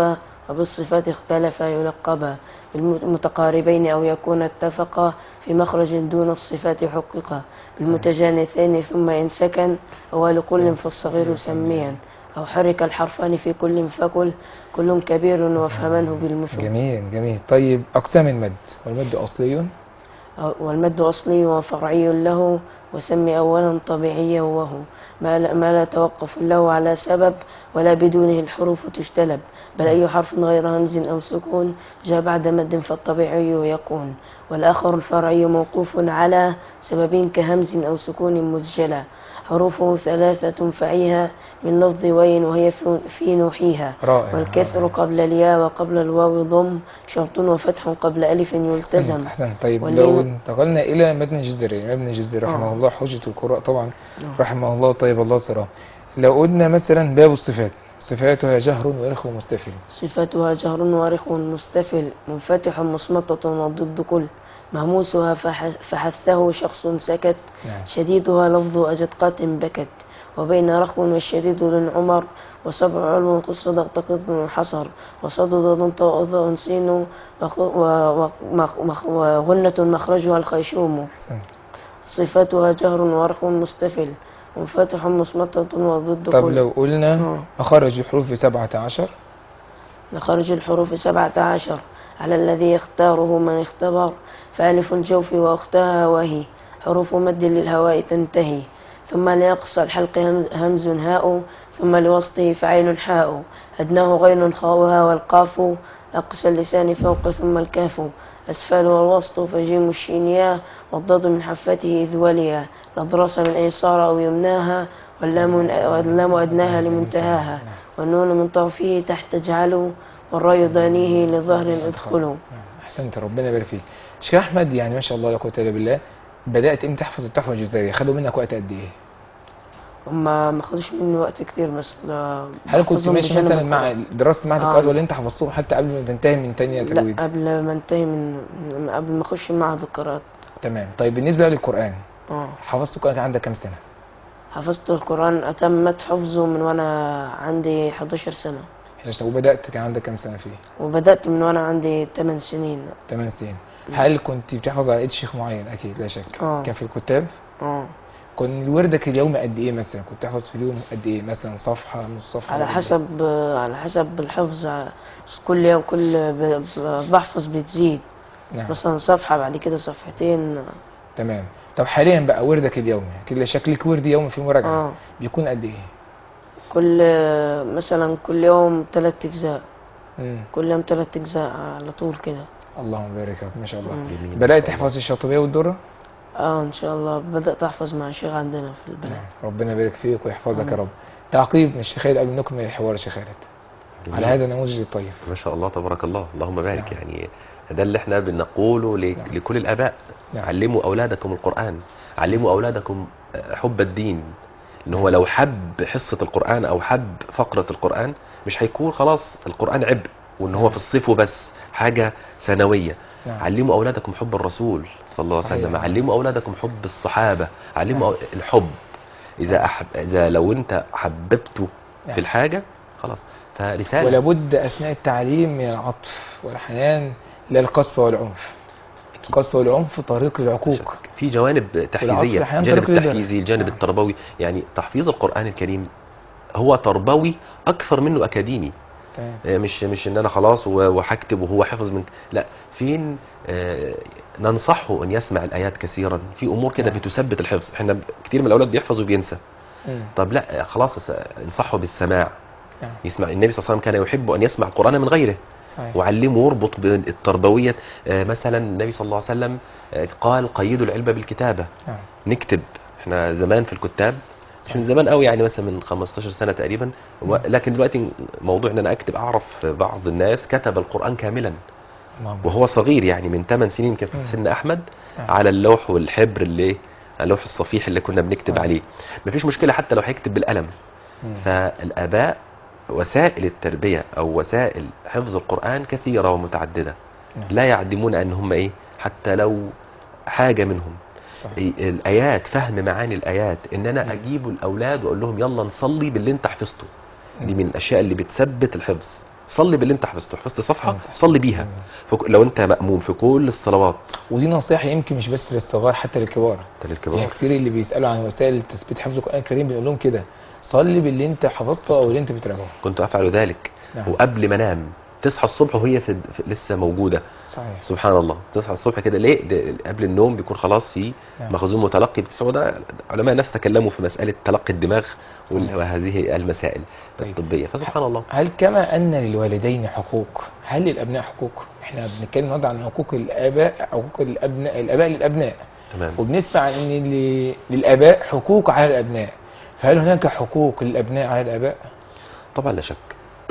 وبالصفات اختلفا يلقبا بالمتقاربين أو يكون اتفقا في مخرج دون الصفات حققا بالمتجانثين ثم إن سكن أول كل فالصغير سميا أو حرك الحرفان في كل فكل كل كبير وافهمنه بالمثل. جميل جميل. طيب أقسام المد، والمد أصلي والمد أصلي وفرعي له، وسمي أولا طبيعيا وهو ما لا, ما لا توقف له على سبب ولا بدونه الحروف تجتلب، بل أي حرف غير همز أو سكون جاء بعد مد فالطبيعي يكون، والآخر الفرعي موقوف على سبب كهمز أو سكون مسجلا، حروفه ثلاثة فعيها من لفظ وين وهي في نوحيها. رائع. والكسر قبل الياء وقبل الواو ضم شرط وفتح قبل ألف يلتزم. أحسن. طيب واللي- لو انتقلنا إلى متن الجزري، ابن الجزري رحمه آه. الله حجة القراء طبعا آه. رحمه الله طيب الله سراه. لو قلنا مثلا باب الصفات، صفاتها جهر ورخ ومستفل. صفتها جهر ورخ مستفل منفتح مصمتة وضد كل مهموسها فح- فحثه شخص سكت نعم. شديدها لفظ أجدقات بكت وبين رخو والشديد للعمر وسبع علو قص ضغط قطن حصر وصدد ضنط وأذى سين وخ- و- ومخ- مخ- وغنة مخرجها الخيشوم. أحسن. صفتها جهر ورخ مستفل منفتح مصمتة وضد طب كل. لو قلنا آه. مخرج الحروف سبعة عشر. لخرج الحروف سبعة عشر على الذي يختاره من اختبر، فألف الجوف وأختها وهي حروف مد للهواء تنتهي، ثم لأقصى الحلق هم- همز هاء، ثم لوسطه فعيل حاء، أدناه غين خاؤها والقاف، أقصى اللسان فوق ثم الكاف، أسفل والوسط فجيم الشينيا، والضاد من حفته إذ وليا، الأضراس من أيسار أو يمناها، واللام واللام أدناها لمنتهاها، والنون من طرفه تحت اجعلوا، والراي دانيه لظهر ادخلوا. احسنت ربنا يبارك فيك. شيخ احمد يعني ما شاء الله لا قوه الا بالله، بدات امتى تحفظ التحفه الجزريه؟ خدوا منك وقت قد ايه؟ هما ما خدوش مني وقت كتير بس ب- هل كنت بحفظهم ماشي بجانب مثلا مع القرآن. دراسه معهد آه. القواعد، ولا انت حفظتهم حتى قبل ما تنتهي من تانية لا تجويد؟ قبل ما انتهي من من- قبل ما اخش معهد القراءات. تمام. طيب بالنسبه للقران، اه حفظته كان عندك كام سنه؟ حفظت القرآن أتمت حفظه من وأنا عندي حداشر سنة، وبدات كان عندك كام سنه فيه؟ وبدأت من وأنا عندي ثمان سنين. ثمان سنين. هل كنت بتحفظ على ايد شيخ معين؟ اكيد لا شك. آه. كان في الكتاب؟ اه كان وردك اليومي قد ايه مثلا؟ كنت تحفظ في اليوم قد ايه مثلا؟ صفحه، نص صفحه؟ على ولا حسب على حسب الحفظ، كل يوم كل ب- ب- بحفظ بتزيد، إيه؟ نعم. مثلا صفحة بعد كده صفحتين. تمام. طب حاليا بقى وردك اليومي كده شكلك ورد يومي في مراجعه اه بيكون قد ايه؟ كل مثلا كل يوم ثلاث أجزاء، امم كل يوم ثلاث أجزاء على طول كده. اللهم بارك فيك ما شاء الله. مم. جميل. بدات تحفظ الشاطبيه والدره؟ اه ان شاء الله بدأت احفظ مع شيخ عندنا في البلد. نعم. ربنا يبارك فيك ويحفظك يا آمين. رب. تعقيب من الشيخ خالد قبل نكمل الحوار يا شيخ خالد جميل. على هذا النموذج الطيب. ما شاء الله تبارك الله، اللهم بارك. نعم. يعني ده اللي احنا بنقوله ل- نعم. لكل الآباء. نعم. علموا أولادكم القرآن، علموا أولادكم حب الدين. إن هو لو حب حصة القرآن أو حب فقرة القرآن مش هيكون خلاص القرآن عبء وإن هو نعم. في الصيف وبس حاجة ثانوية. نعم. علموا أولادكم حب الرسول صلى الله عليه صحيح. وسلم، علموا أولادكم حب الصحابة، علموا نعم. أو- الحب. إذا أحب إذا لو أنت حببته نعم. في الحاجة خلاص فرسالة. ولا بد اثناء التعليم من العطف والحنان لا القسوه والعنف. القسوه والعنف طريق للعقوق. في جوانب تحفيزية، أحياناً الجانب طريق للبر. التحفيزي، الجانب نعم. التربوي. يعني تحفيظ القرآن الكريم هو تربوي أكثر منه أكاديمي. تمام. آه، مش مش ان انا خلاص و- وهكتب وهو حفظ من، لا، فين آه، ننصحه ان يسمع الايات كثيرا في امور كده نعم. بتثبت الحفظ. احنا كتير من الاولاد بيحفظ وبينسى. مم. طب لا خلاص س- انصحه بالسماع. نعم. يسمع. النبي صلى الله عليه وسلم كان يحب ان يسمع القرآن من غيره، صحيح. وعلمه واربط بين التربوية. آه، مثلا النبي صلى الله عليه وسلم آه، قال قيدوا العلم بالكتابة. نعم. نكتب. احنا زمان في الكتاب مش من زمان قوي، يعني مثلا من خمستاشر سنة تقريبا، و- لكن دلوقتي موضوع ان انا اكتب. اعرف بعض الناس كتب القرآن كاملا اللهم وهو صغير، يعني من ثمان سنين كان في مم. سن احمد، نعم. على اللوح والحبر اللي اللوح الصفيح اللي كنا بنكتب صحيح. عليه. مفيش مشكلة حتى لو هيكتب بالقلم. مم. فالآباء وسائل التربية أو وسائل حفظ القرآن كثيرة ومتعددة. نعم. لا يعدمون أن هم إيه حتى لو حاجة منهم صحيح. إيه الآيات، فهم معاني الآيات، إن أنا أجيب الأولاد وأقول لهم يلا نصلي باللي أنت حفظته. دي من الأشياء اللي بتثبت الحفظ. صلي باللي انت حفظته، حفظت صفحه صلي بيها فك... لو انت مأموم في كل الصلوات. ودي نصيحه يمكن مش بس للصغار، حتى للكبار. حتى للكبار. يعني كتير اللي بيسالوا عن وسائل تثبيت حفظ القران الكريم بنقول لهم كده، صلي باللي انت حفظته او اللي انت بتراجعه. كنت افعل ذلك. نعم. وقبل ما انام تصحى الصبح وهي في... في... لسه موجوده. صحيح. سبحان الله، تصحى الصبح كده ليه؟ ده قبل النوم بيكون خلاص في نعم. مخزون متلقي بتسعه. ده علماء النفس تكلموا في مساله تلقي الدماغ صحيح. وهذه المسائل طيب. الطبيه. فسبحان الله. هل كما ان للوالدين حقوق، هل للابناء حقوق؟ احنا بنتكلم النهارده عن حقوق الاباء، حقوق الابناء، الاباء للابناء. تمام. وبنسمع ان ل- للاباء حقوق على الابناء، فهل هناك حقوق للابناء على الاباء؟ طبعا لا شك.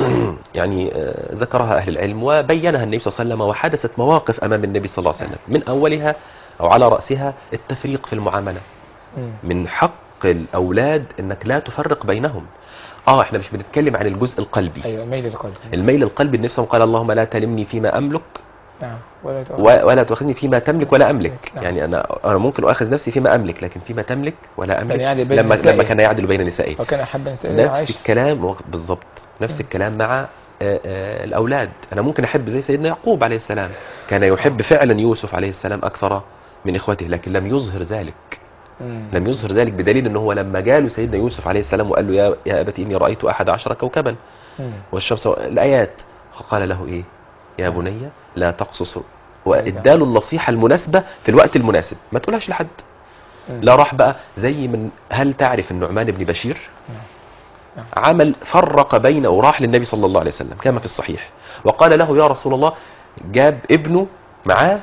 يعني آه، ذكرها أهل العلم وبينها النبي صلى الله عليه وسلم، وحدثت مواقف أمام النبي صلى الله عليه وسلم من أولها أو على رأسها التفريق في المعاملة. مم. من حق الأولاد أنك لا تفرق بينهم. آه إحنا مش بنتكلم عن الجزء القلبي. ايوه، ميل القلب. الميل القلبي النبي صلى الله عليه وسلم قال اللهم لا تلمني فيما أملك نعم. ولا تؤاخذ. و- ولا تؤاخذني فيما تملك ولا أملك. نعم. يعني أنا أنا ممكن أؤاخذ نفسي فيما أملك، لكن فيما تملك ولا أملك يعدل بين لما نسائه. لما كان يعدل بين نسائه. وكان احب نسائه نفس عائشه. الكلام بالظبط، نفس الكلام مع آه، آه، الأولاد. أنا ممكن أحب زي سيدنا يعقوب عليه السلام، كان يحب فعلا يوسف عليه السلام أكثر من إخوته، لكن لم يظهر ذلك. مم. لم يظهر ذلك بدليل أنه هو لما جاله سيدنا يوسف عليه السلام وقال له يا يا أبت إني رأيت أحد عشر كوكبا مم. والشمس الآيات، قال له إيه؟ يا بني لا تقصص. وإداله النصيحة المناسبة في الوقت المناسب، ما تقولهاش لحد. مم. لا راح بقى زي من هل تعرف النعمان بن بشير؟ نعم. نعم. عمل فرق بينه وراح للنبي صلى الله عليه وسلم كما في الصحيح وقال له يا رسول الله، جاب ابنه معاه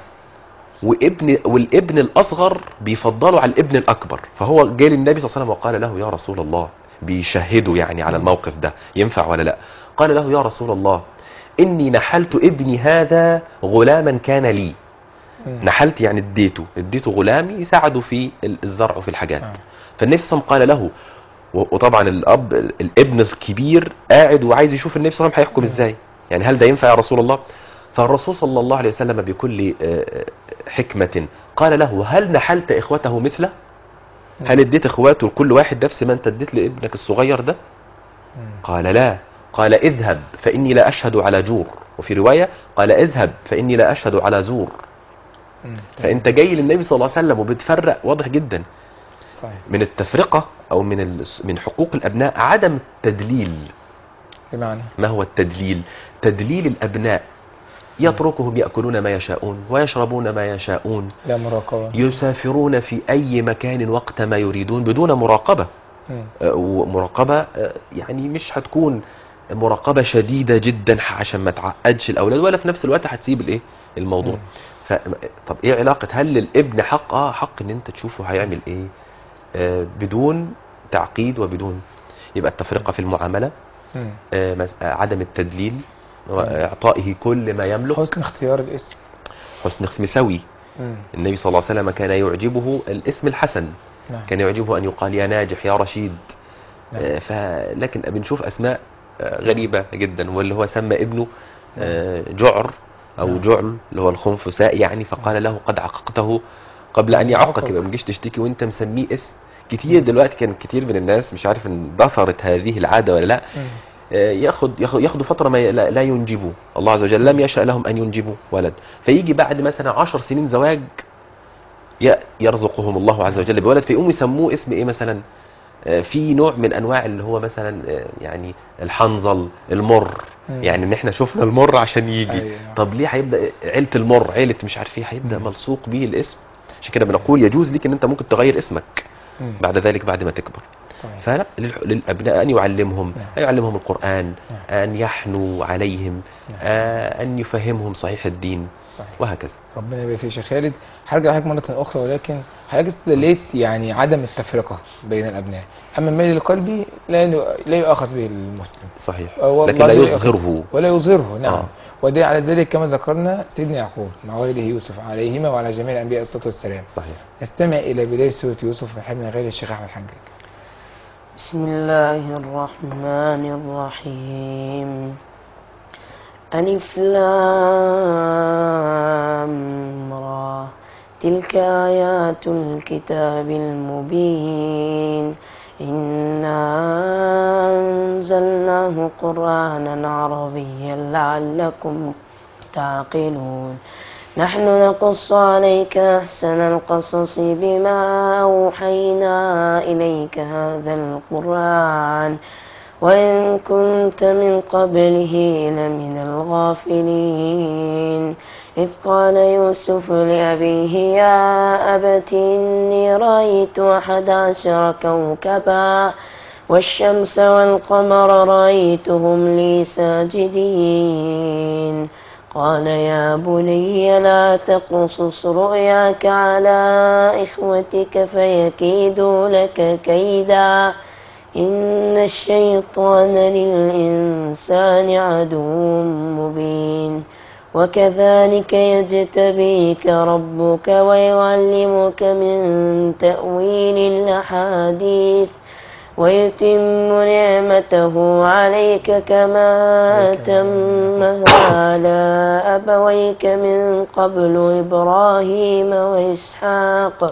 وابن والابن الأصغر بيفضله على الابن الأكبر، فهو جاي للنبي صلى الله عليه وسلم وقال له يا رسول الله، بيشهده يعني على الموقف ده ينفع ولا لا. قال له يا رسول الله إني نحلت ابني هذا غلاما كان لي. مم. نحلت يعني اديته اديته غلام يساعده في الزرع وفي الحاجات. آه. فالنبي صلى الله عليه وسلم قال له، وطبعا الاب الابن الكبير قاعد وعايز يشوف النبي صلى الله عليه وسلم هيحكم ازاي، يعني هل ده ينفع يا رسول الله؟ فالرسول صلى الله عليه وسلم بكل آه، حكمة قال له هل نحلت اخوته مثله؟ هل اديت اخواته لكل واحد نفس ما انت اديت لابنك الصغير ده؟ قال لا. قال اذهب فاني لا اشهد على جور، وفي رواية قال اذهب فاني لا اشهد على زور. مم. فانت جاي للنبي صلى الله عليه وسلم وبتفرق، واضح جدا. صحيح. من التفرقة او من ال- من حقوق الابناء عدم التدليل. بمعنى ما هو التدليل؟ تدليل الابناء، يتركهم يأكلون ما يشاءون ويشربون ما يشاءون، لا مراقبة. يسافرون في اي مكان وقت ما يريدون بدون مراقبة. مم. آه، ومراقبة آه، يعني مش هتكون مراقبة شديدة جدا عشان ما تعقدش الاولاد، ولا في نفس الوقت هتسيب الايه الموضوع. مم. ف... طب ايه علاقة؟ هل للابن حق؟ اه حق ان انت تشوفه هيعمل ايه آه بدون تعقيد وبدون. يبقى التفرقة في المعاملة، مم. آه مس- آه، عدم التدليل، واعطائه كل ما يملك، حسن اختيار الاسم. حسن اسم سوي. مم. النبي صلى الله عليه وسلم كان يعجبه الاسم الحسن، نعم. كان يعجبه ان يقال يا ناجح يا رشيد. نعم. آه ف... لكن بنشوف اسماء آه غريبة جدا، واللي هو سمى ابنه آه جعر او نعم. جعل اللي هو الخنفساء يعني، فقال له قد عققته قبل ان يعقك. يعقق. يبقى ما تجيش تشتكي وانت مسميه اسم. كتير دلوقتي كان كتير من الناس مش عارف ان ضفرت هذه العادة ولا لا، مم. آه، ياخد ياخد ياخدوا فترة ما ي- لا لا ينجبوا. الله عز وجل لم يشأ لهم ان ينجبوا ولد، فيجي بعد مثلا عشر سنين زواج ي- يرزقهم الله عز وجل بولد، فيقوموا يسموه اسم ايه مثلا؟ آه، في نوع من انواع اللي هو مثلا آه، يعني الحنظل، المر. مم. يعني ان احنا شفنا المر عشان يجي. أيوة. طب ليه هيبدا عيله المر، عيله مش عارف ايه، هيبدا مم. ملصوق به الاسم. عشان كده بنقول يجوز ليك ان انت ممكن تغير اسمك مم. بعد ذلك بعد ما تكبر. صحيح. فلا للح- للابناء ان يعلمهم، نعم. ان يعلمهم القران، نعم. ان يحنوا عليهم، نعم. آه، ان يفهمهم صحيح الدين، صحيح. وهكذا. ربنا يبارك فيك يا شيخ خالد. هرجع لحضرتك مرة أخرى، ولكن حضرتك استدليت يعني عدم التفرقة بين الأبناء، أما الميل القلبي لا لا يؤاخذ به المسلم. صحيح. أو لكن الله لا عز وجل يظهره. ولا يظهره. نعم. آه. ودليل على ذلك كما ذكرنا سيدنا يعقوب مع والده يوسف عليهما وعلى جميع الأنبياء الصلاة والسلام. صحيح. نستمع إلى بداية سورة يوسف من غير الشيخ أحمد حجاج. بسم الله الرحمن الرحيم. ألف لام را تلك آيات الكتاب المبين إنا أنزلناه قرآنا عربيا لعلكم تعقلون نحن نقص عليك أحسن القصص بما أوحينا إليك هذا القرآن وإن كنت من قبله لمن الغافلين إذ قال يوسف لأبيه يا أبت إني رأيت أحد عشر كوكبا والشمس والقمر رأيتهم لي ساجدين قال يا بني لا تقصص رؤياك على إخوتك فيكيدوا لك كيدا إن الشيطان للإنسان عدو مبين وكذلك يجتبيك ربك ويعلمك من تأويل الأحاديث ويتم نعمته عليك كما أتمها على أبويك من قبل إبراهيم وإسحاق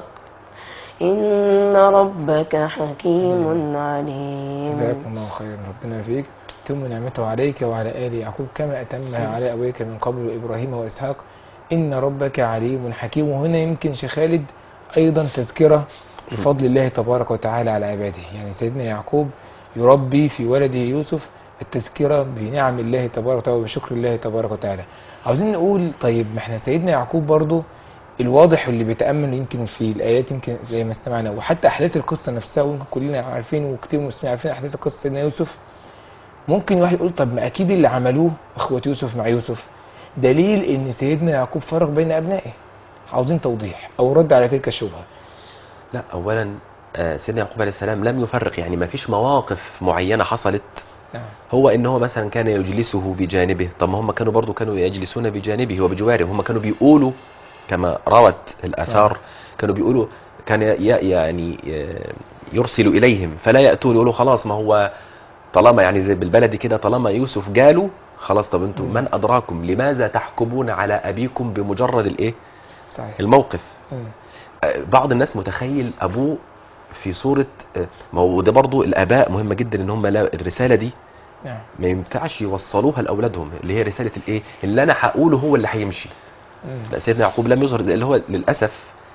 إن ربك حكيم عليم. جزاكم الله خيرا، ربنا فيك. تم نعمته عليك وعلى آل يعقوب كما أتمها على أبويك من قبل إبراهيم وإسحاق إن ربك عليم حكيم. وهنا يمكن شيخ خالد أيضا تذكرة بفضل الله تبارك وتعالى على عباده. يعني سيدنا يعقوب يربي في ولده يوسف التذكرة بنعم الله تبارك وتعالى وبشكر الله تبارك وتعالى. عاوزين نقول طيب ما احنا سيدنا يعقوب برضو الواضح واللي بيتأمل يمكن في الآيات يمكن زي ما استمعنا وحتى أحداث القصة نفسها ويمكن كلنا عارفين وكتير مسلمين عارفين أحداث القصة سيدنا يوسف. ممكن واحد يقول طب ما أكيد اللي عملوه إخوة يوسف مع يوسف دليل إن سيدنا يعقوب فرق بين أبنائه. عاوزين توضيح أو رد على تلك الشبهة. لا، أولا سيدنا يعقوب عليه السلام لم يفرق، يعني ما فيش مواقف معينة حصلت. نعم. هو إن هو مثلا كان يجلسه بجانبه، طب ما هم كانوا برضو كانوا يجلسون بجانبه وبجواره، هم كانوا بيقولوا كما روت الآثار. نعم. كانوا بيقولوا كان يعني يرسل إليهم فلا يأتون، يقولوا خلاص ما هو طالما يعني زي بالبلدي كده طالما يوسف جاله خلاص، طب انتم من أدراكم لماذا تحكمون على أبيكم بمجرد الإيه؟ صحيح. الموقف. مم. بعض الناس متخيل أبوه في صورة، ما هو ده برضو الآباء مهمة جدا ان هم الرسالة دي نعم. ما ينفعش يوصلوها لأولادهم، اللي هي رسالة الإيه؟ اللي أنا هقوله هو اللي هيمشي. سيدنا يعقوب لم يظهر، اللي هو للأسف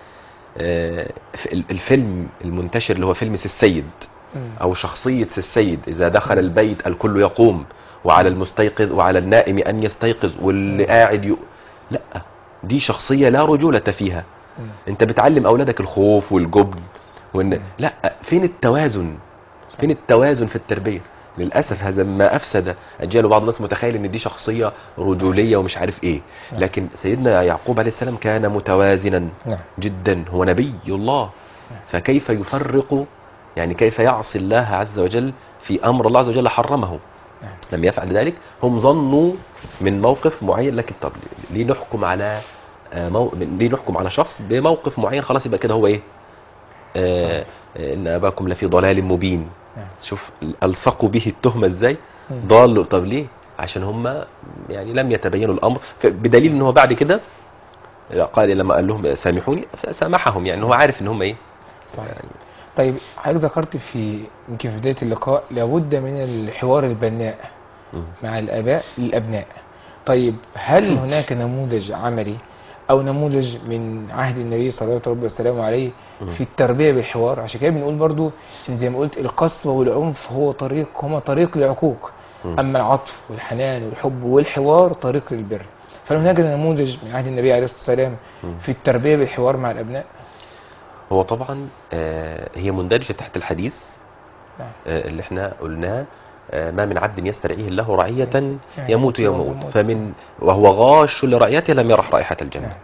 الفيلم المنتشر اللي هو فيلم السيد أو شخصية السيد، إذا دخل البيت الكل يقوم وعلى المستيقظ وعلى النائم أن يستيقظ واللي قاعد ي... لا، دي شخصية لا رجولة فيها. انت بتعلم أولادك الخوف والجبن وإن... لا، فين التوازن؟ فين التوازن في التربية؟ للأسف هذا ما أفسد أجيال. بعض الناس متخيل ان دي شخصية رجولية ومش عارف ايه، لكن سيدنا يعقوب عليه السلام كان متوازنا جدا، هو نبي الله، فكيف يفرق، يعني كيف يعصي الله عز وجل في أمر الله عز وجل حرمه؟ لم يفعل ذلك. هم ظنوا من موقف معين، لكن طب ليه نحكم على مو... ليه نحكم على شخص بموقف معين؟ خلاص يبقى كده هو ايه؟ آه ان اباكم لفي ضلال مبين. شوف الصقوا به التهمه ازاي؟ ضالوا. طب ليه؟ عشان هم يعني لم يتبينوا الامر، بدليل ان هو بعد كده قال لما قال لهم سامحوني فسامحهم، يعني هو عارف ان هم ايه. صحيح. يعني طيب حضرتك ذكرت في يمكن في بدايه اللقاء لابد من الحوار البناء مع الاباء للابناء. طيب هل هناك نموذج عملي او نموذج من عهد النبي صلى الله عليه وسلم عليه في التربيه بالحوار؟ عشان كده بنقول برضو ان زي ما قلت القسوه والعنف هو طريق هما طريق للعقوق، اما العطف والحنان والحب والحوار طريق للبر. فهل هناك نموذج من عهد النبي عليه الصلاه والسلام في التربيه بالحوار مع الابناء؟ هو طبعا آه هي مندرجه تحت الحديث آه اللي احنا قلناه، آه ما من عبد يسترعيه الله رعيه يموت يوم، فمن وهو غاش لرعيته لم يرح رائحه الجنه.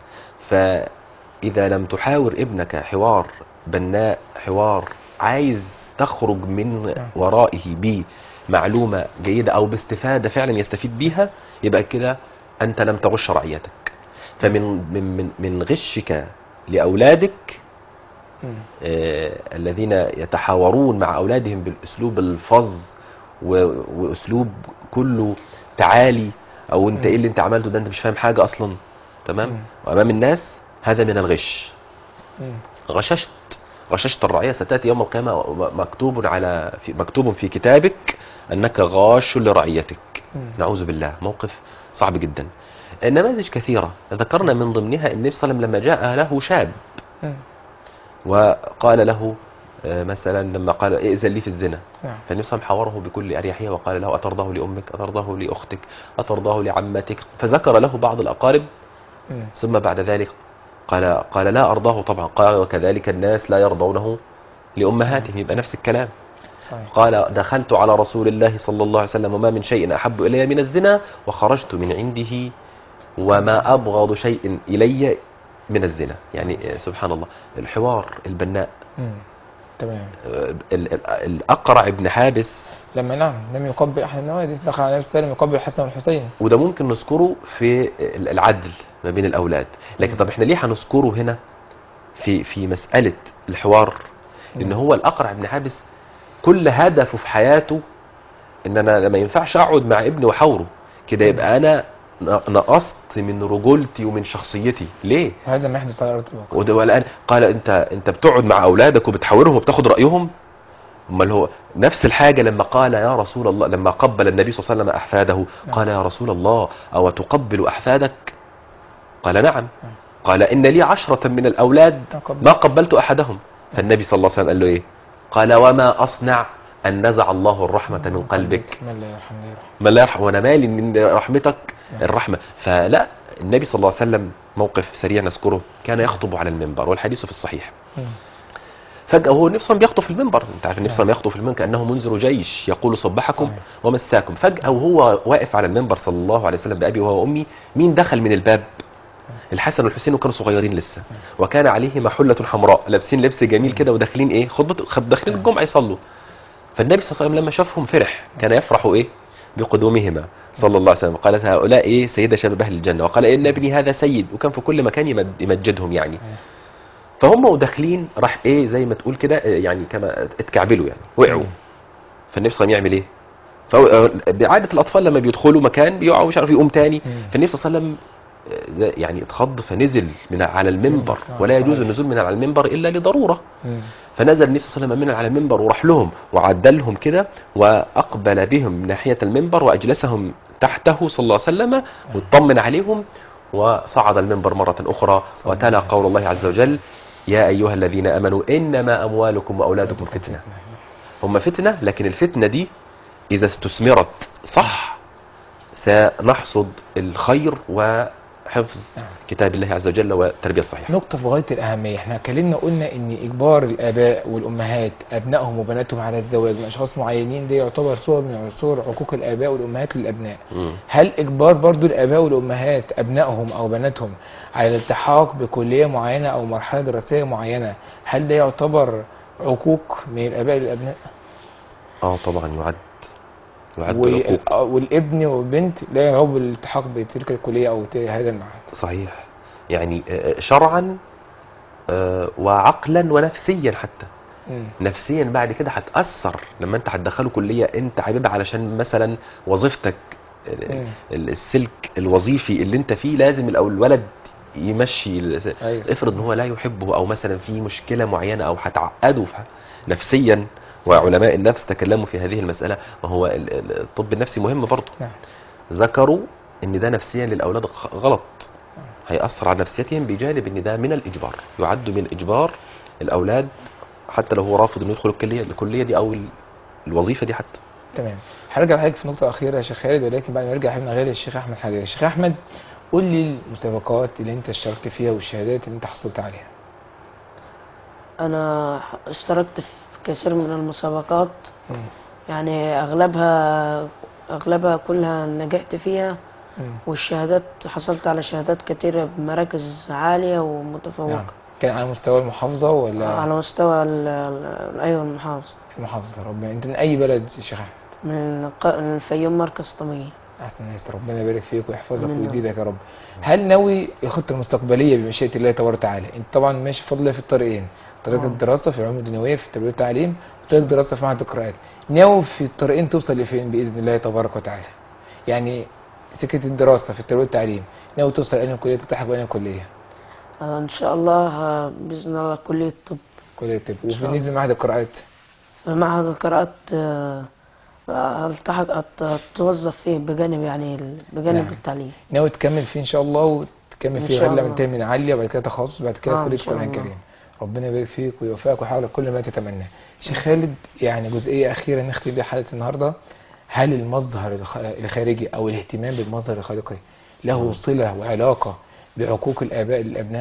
فاذا لم تحاور ابنك حوار بناء، حوار عايز تخرج من ورائه بمعلومه جيده او باستفاده فعلا يستفيد بيها، يبقى كده انت لم تغش رعيتك. فمن من من, من غشك لاولادك آه الذين يتحاورون مع أولادهم بالأسلوب الفظ وأسلوب كله تعالي، أو أنت إيه اللي أنت عملته ده، أنت مش فاهم حاجة أصلا، تمام، وأمام الناس، هذا من الغش. غششت غششت الرعية، ستأتي يوم القيامة مكتوب على في مكتوب في كتابك أنك غاش لرعيتك. مم. نعوذ بالله، موقف صعب جدا. نماذج كثيرة ذكرنا من ضمنها النبي صلى الله عليه وسلم لما جاء له شاب مم. وقال له آه، مثلا لما قال ائذن لي في الزنا، نعم. فالنبي صلى الله عليه وسلم حوره بكل أريحية وقال له أترضاه لأمك، أترضاه لأختك، أترضاه لعمتك، فذكر له بعض الأقارب. مم. ثم بعد ذلك قال قال لا أرضاه طبعا، قال وكذلك الناس لا يرضونه لأمهاتهم، يبقى نفس الكلام. صحيح. قال دخلت على رسول الله صلى الله عليه وسلم وما من شيء أحب إلي من الزنا وخرجت من عنده وما أبغض شيء إلي من الزنا. يعني آه، سبحان الله، الحوار البناء. مم. تمام. آه، ال- ال- الأقرع ابن حابس، لما نعم لم يقبل احد النوادي، دخل على النبي صلى الله عليه وسلم يقبل الحسن والحسين. وده ممكن نذكره في العدل ما بين الأولاد، لكن طب احنا ليه هنذكره هنا في في مسألة الحوار؟ لأن هو الأقرع ابن حابس كل هدفه في حياته إن أنا ما ينفعش أقعد مع ابني وحوره كده، يبقى أنا نقصت من رجولتي ومن شخصيتي. ليه؟ وهذا ما يحدث على أرض الواقع. وده والآن قال أنت أنت بتقعد مع أولادك وبتحاورهم وبتاخد رأيهم؟ امال هو نفس الحاجة لما قال يا رسول الله، لما قبل النبي صلى الله عليه وسلم أحفاده قال يا رسول الله أو تقبل أحفادك؟ قال نعم. قال إن لي عشرة من الأولاد ما قبلت أحدهم. فالنبي صلى الله عليه وسلم قال له إيه؟ قال وما أصنع أن نزع الله الرحمة من قلبك؟ من لا يرحم لا يرحم. من لا يرحم، وأنا مالي من رحمتك الرحمة. فلا، النبي صلى الله عليه وسلم موقف سريع نذكره، كان يخطب على المنبر والحديث في الصحيح. مم. فجأة هو النبي صلى الله عليه وسلم بيخطب في المنبر، انت عارف النبي صلى الله عليه وسلم يخطب في المنبر كأنه منذر جيش يقول صبحكم صحيح. ومساكم. فجأة وهو واقف على المنبر صلى الله عليه وسلم بأبي وهو أمي، مين دخل من الباب؟ الحسن والحسين، وكانوا صغيرين لسه، وكان عليهما حلة حمراء، لابسين لبس جميل كده وداخلين ايه خطبة خد- داخلين الجمعة يصلوا. فالنبي صلى الله عليه وسلم لما شافهم فرح، كان يفرح ايه بقدومهما صلى الله عليه وسلم. قالت هؤلاء ايه سيدة شباب أهل الجنة، وقال إن ابني هذا سيد، وكان في كل مكان يمد- يمجدهم يعني. فهم وداخلين راح ايه زي ما تقول كده آه، يعني كما اتكعبلوا يعني وقعوا. فالنبي صلى الله عليه وسلم يعمل ايه؟ فهو بعادة الأطفال لما بيدخلوا مكان بيقعوا مش عارف يقوم تاني. فالنبي صلى الله عليه وسلم آه، يعني اتخض فنزل من على المنبر، ولا يجوز النزول من على المنبر إلا لضرورة. مم. فنزل النبي صلى الله عليه وسلم من على المنبر وراح لهم وعدلهم كده، وأقبل بهم من ناحية المنبر وأجلسهم تحته صلى الله عليه وسلم واطمن عليهم، وصعد المنبر مرة أخرى وتلا قول الله عز وجل يا أيها الذين أمنوا إنما أموالكم وأولادكم فتنة. هم فتنة، لكن الفتنة دي إذا استثمرت صح سنحصد الخير وحفظ كتاب الله عز وجل والتربية الصحيحة. نقطة في غاية الأهمية، احنا اتكلمنا قلنا إن إجبار الآباء والأمهات أبنائهم وبناتهم على الزواج من أشخاص معينين ده يعتبر صورة من صور عقوق الآباء والأمهات للأبناء. مم. هل إجبار برضو الآباء والأمهات أبنائهم أو بناتهم على الالتحاق بكلية معينة أو مرحلة دراسية معينة، هل ده يعتبر عقوق من الآباء للأبناء؟ اه طبعا يعد يعد وال- العقوق. والابن والبنت لا يرغبوا بالالتحاق بتلك الكلية أو هذا المعهد. صحيح، يعني آه، شرعا آه، وعقلا ونفسيا حتى. مم. نفسيا بعد كده هتأثر لما انت هتدخله كلية انت حاببها، علشان مثلا وظيفتك ال- مم. ال- السلك الوظيفي اللي انت فيه لازم الأول- الولد يمشي ال- أيوة. افرض ان هو لا يحبه او مثلا في مشكلة معينة او هتعقده ف- نفسيا، وعلماء النفس تكلموا في هذه المسألة. ما هو ال- ال- الطب النفسي مهم برضه. نعم. ذكروا ان ده نفسيا للأولاد غ- غلط، هيأثر على نفسيتهم، بجانب ان ده من الإجبار، يعد من إجبار الأولاد حتى لو هو رافض انه يدخل الكلية الكلية دي او ال- الوظيفة دي حتى. تمام. هرجع لحضرتك في نقطة أخيرة يا شيخ خالد، ولكن بعد ما نرجع حبيبنا غير الشيخ أحمد حاجة. الشيخ أحمد قول لي المسابقات اللي أنت اشتركت فيها والشهادات اللي أنت حصلت عليها. أنا اشتركت في كثير من المسابقات، مم. يعني أغلبها أغلبها كلها نجحت فيها، مم. والشهادات حصلت على شهادات كتيرة بمراكز عالية ومتفوقة. نعم. كان على مستوى المحافظة ولا على مستوى ال- ال- أيوة المحافظة، المحافظة؟ ربنا، أنت من أي بلد يا شيخ أحمد؟ من ق- الفيوم مركز طمية. أحسن ناس، ربنا يبارك فيك ويحفظك آمين. ويزيدك يا رب. هل ناوي الخطة المستقبلية بمشيئة الله تبارك وتعالى؟ أنت طبعا ماشي بفضل الله في الطريقين، طريقة آه. الدراسة في العلوم الدنيوية في التربية والتعليم، وطريقة الدراسة في معهد القراءات. ناوي في الطريقين توصل لفين بإذن الله تبارك وتعالى؟ يعني سكة الدراسة في التربية والتعليم ناوي توصل لأنهي كلية، تلتحق بأنهي كلية؟ آه، إن شاء الله آه، بإذن الله كلية طب. كلية طب. إن شاء الله. وبالنسبة لمعهد القراءات؟ في معهد القراءات آه، فالتحق أت- اتوظف فيه بجانب يعني ال- بجانب نعم. التعليم. ناوي تكمل فيه ان شاء الله، وتكمل إن فيه شاء لغايه لما الله. تنتهي من عاليه، وبعد كده تخصص، بعد كده آه، إن كليه شاء قران الله. كريم. ربنا يبارك فيك ويوفقك ويحقق لك كل ما تتمناه. شيخ خالد، يعني جزئيه اخيره نختم بيها حلقه النهارده. هل المظهر الخ- الخارجي او الاهتمام بالمظهر الخارجي له صله وعلاقه بعقوق الاباء للابناء؟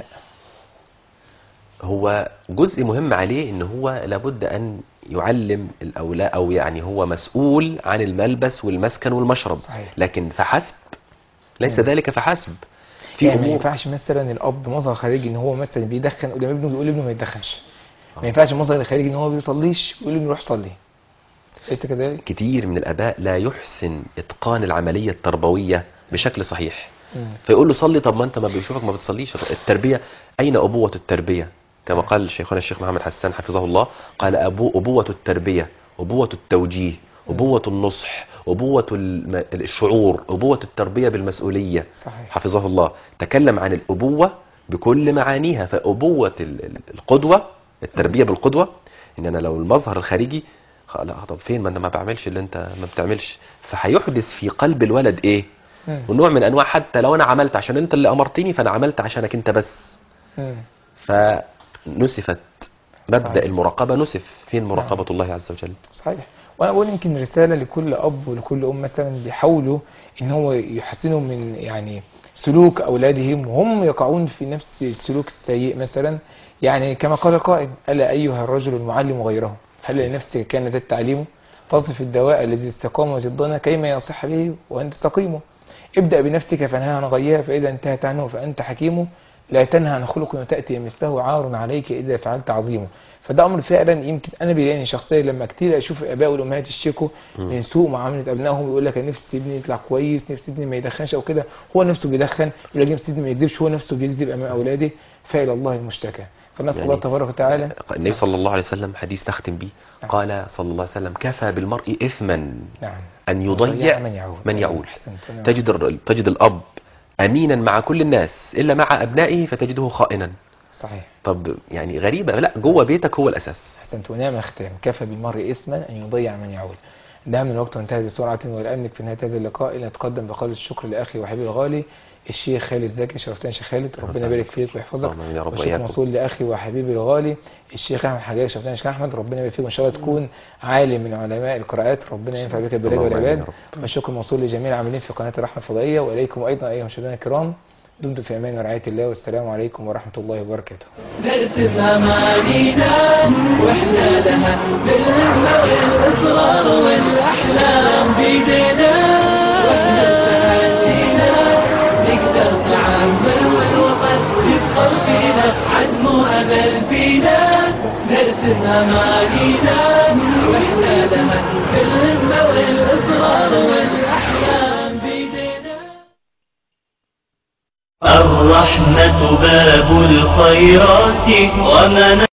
هو جزء مهم عليه ان هو لابد ان يعلم الاولاد، او يعني هو مسؤول عن الملبس والمسكن والمشرب. صحيح. لكن فحسب ليس مم. ذلك فحسب. في يعني ما امور ينفعش مثلا الاب مظهر خارجي ان هو مثلا بيدخن قدام ابنه بيقول ابنه ما يدخنش. آه. ما ينفعش المظهر الخارجي ان هو بيصليش ويقول له روح صلي. ليس كذلك؟ كتير من الاباء لا يحسن اتقان العمليه التربويه بشكل صحيح. مم. فيقول له صلي، طب ما انت ما بيشوفك ما بتصليش. التربيه، اين ابوه التربيه؟ كما قال شيخنا الشيخ محمد حسان حفظه الله، قال أبو أبوة التربية، أبوة التوجيه، أبوة النصح، أبوة الم- الشعور، أبوة التربية بالمسؤولية. صحيح. حفظه الله تكلم عن الأبوة بكل معانيها. فأبوة ال- ال- القدوة، التربية بالقدوة، إن أنا لو المظهر الخارجي خ- لا طب فين، ما أنا ما بعملش اللي أنت ما بتعملش، فهيحدث في قلب الولد إيه؟ مم. ونوع من أنواع، حتى لو أنا عملت عشان أنت اللي أمرتني فأنا عملت عشانك أنت بس. مم. فنسفت مبدأ صحيح. المراقبة، نسف فين مراقبة نعم. الله عز وجل. صحيح. وانا بقول يمكن رساله لكل اب ولكل ام مثلا بيحاولوا ان هو يحسنوا من يعني سلوك اولادهم وهم يقعون في نفس السلوك السيء مثلا. يعني كما قال القائل: الا ايها الرجل المعلم غيره، هل لنفسك كان ذا التعليم؟ تصف الدواء الذي استقام ضدنا كيما يصح به وانت سقيم. ابدا بنفسك فانهى عن غيها، فاذا انتهت عنه فانت حكيم. لا تنهى عن خلق وتاتي مثله، عار عليك اذا فعلت عظيمه. فده امر فعلا يمكن انا بيلاقيني شخصيا لما كتير اشوف الاباء والامهات يشتكوا من سوء معامله ابنائهم، يقول لك: انا نفسي ابني يطلع كويس، نفسي ابني ما يدخنش او كده، هو نفسه بيدخن. يقول لك نفسي ابني ما يكذبش، هو نفسه بيكذب امام اولاده. فالى الله المشتكى. فنسال الله يعني تبارك وتعالى. النبي صلى الله عليه وسلم حديث نختم به، قال صلى الله عليه وسلم: كفى بالمرء إثما نعم. أن يضيع من يعول. من يعول. أحسنت. نعم. تجد الر- تجد الأب أمينا مع كل الناس إلا مع أبنائه فتجده خائنا. صحيح. طب يعني غريبة، لا جوه بيتك هو الأساس. احسنت. ونعم الختام: كفى بالمرء اثما ان يضيع من يعول. ده من الوقت وانتهى بسرعه، ولا املك في نهايه هذا اللقاء الا اتقدم بخالص الشكر لاخي وحبيبي الغالي الشيخ خالد زكي. شرفتنا يا شيخ خالد، ربنا يبارك فيك ويحفظك. اللهم يا رب والشكر وإياكم. موصول لاخي وحبيبي الغالي الشيخ احمد حجاج. شرفتنا يا شيخ احمد، ربنا يبارك فيك وان شاء الله تكون عالم من علماء القراءات، ربنا ينفع بك البلاد اللهم آمين يا والعباد. رب. والشكر موصول لجميع العاملين في قناه الرحمه الفضائيه، واليكم ايضا ايها المشاهدين الكرام. دمتم في امان ورعايه الله، والسلام عليكم ورحمه الله وبركاته. نرسم أمانينا وإحنا لها بالهمة والإصرار والأحلام بيدنا، وإحنا استهدينا نقدر نعمر والوطن يدخل فينا، عزم وأمل فينا. نرسم أمانينا وإحنا لها بالهمة والإصرار والأحلام بيدنا. الرحمة باب الخيرات ومن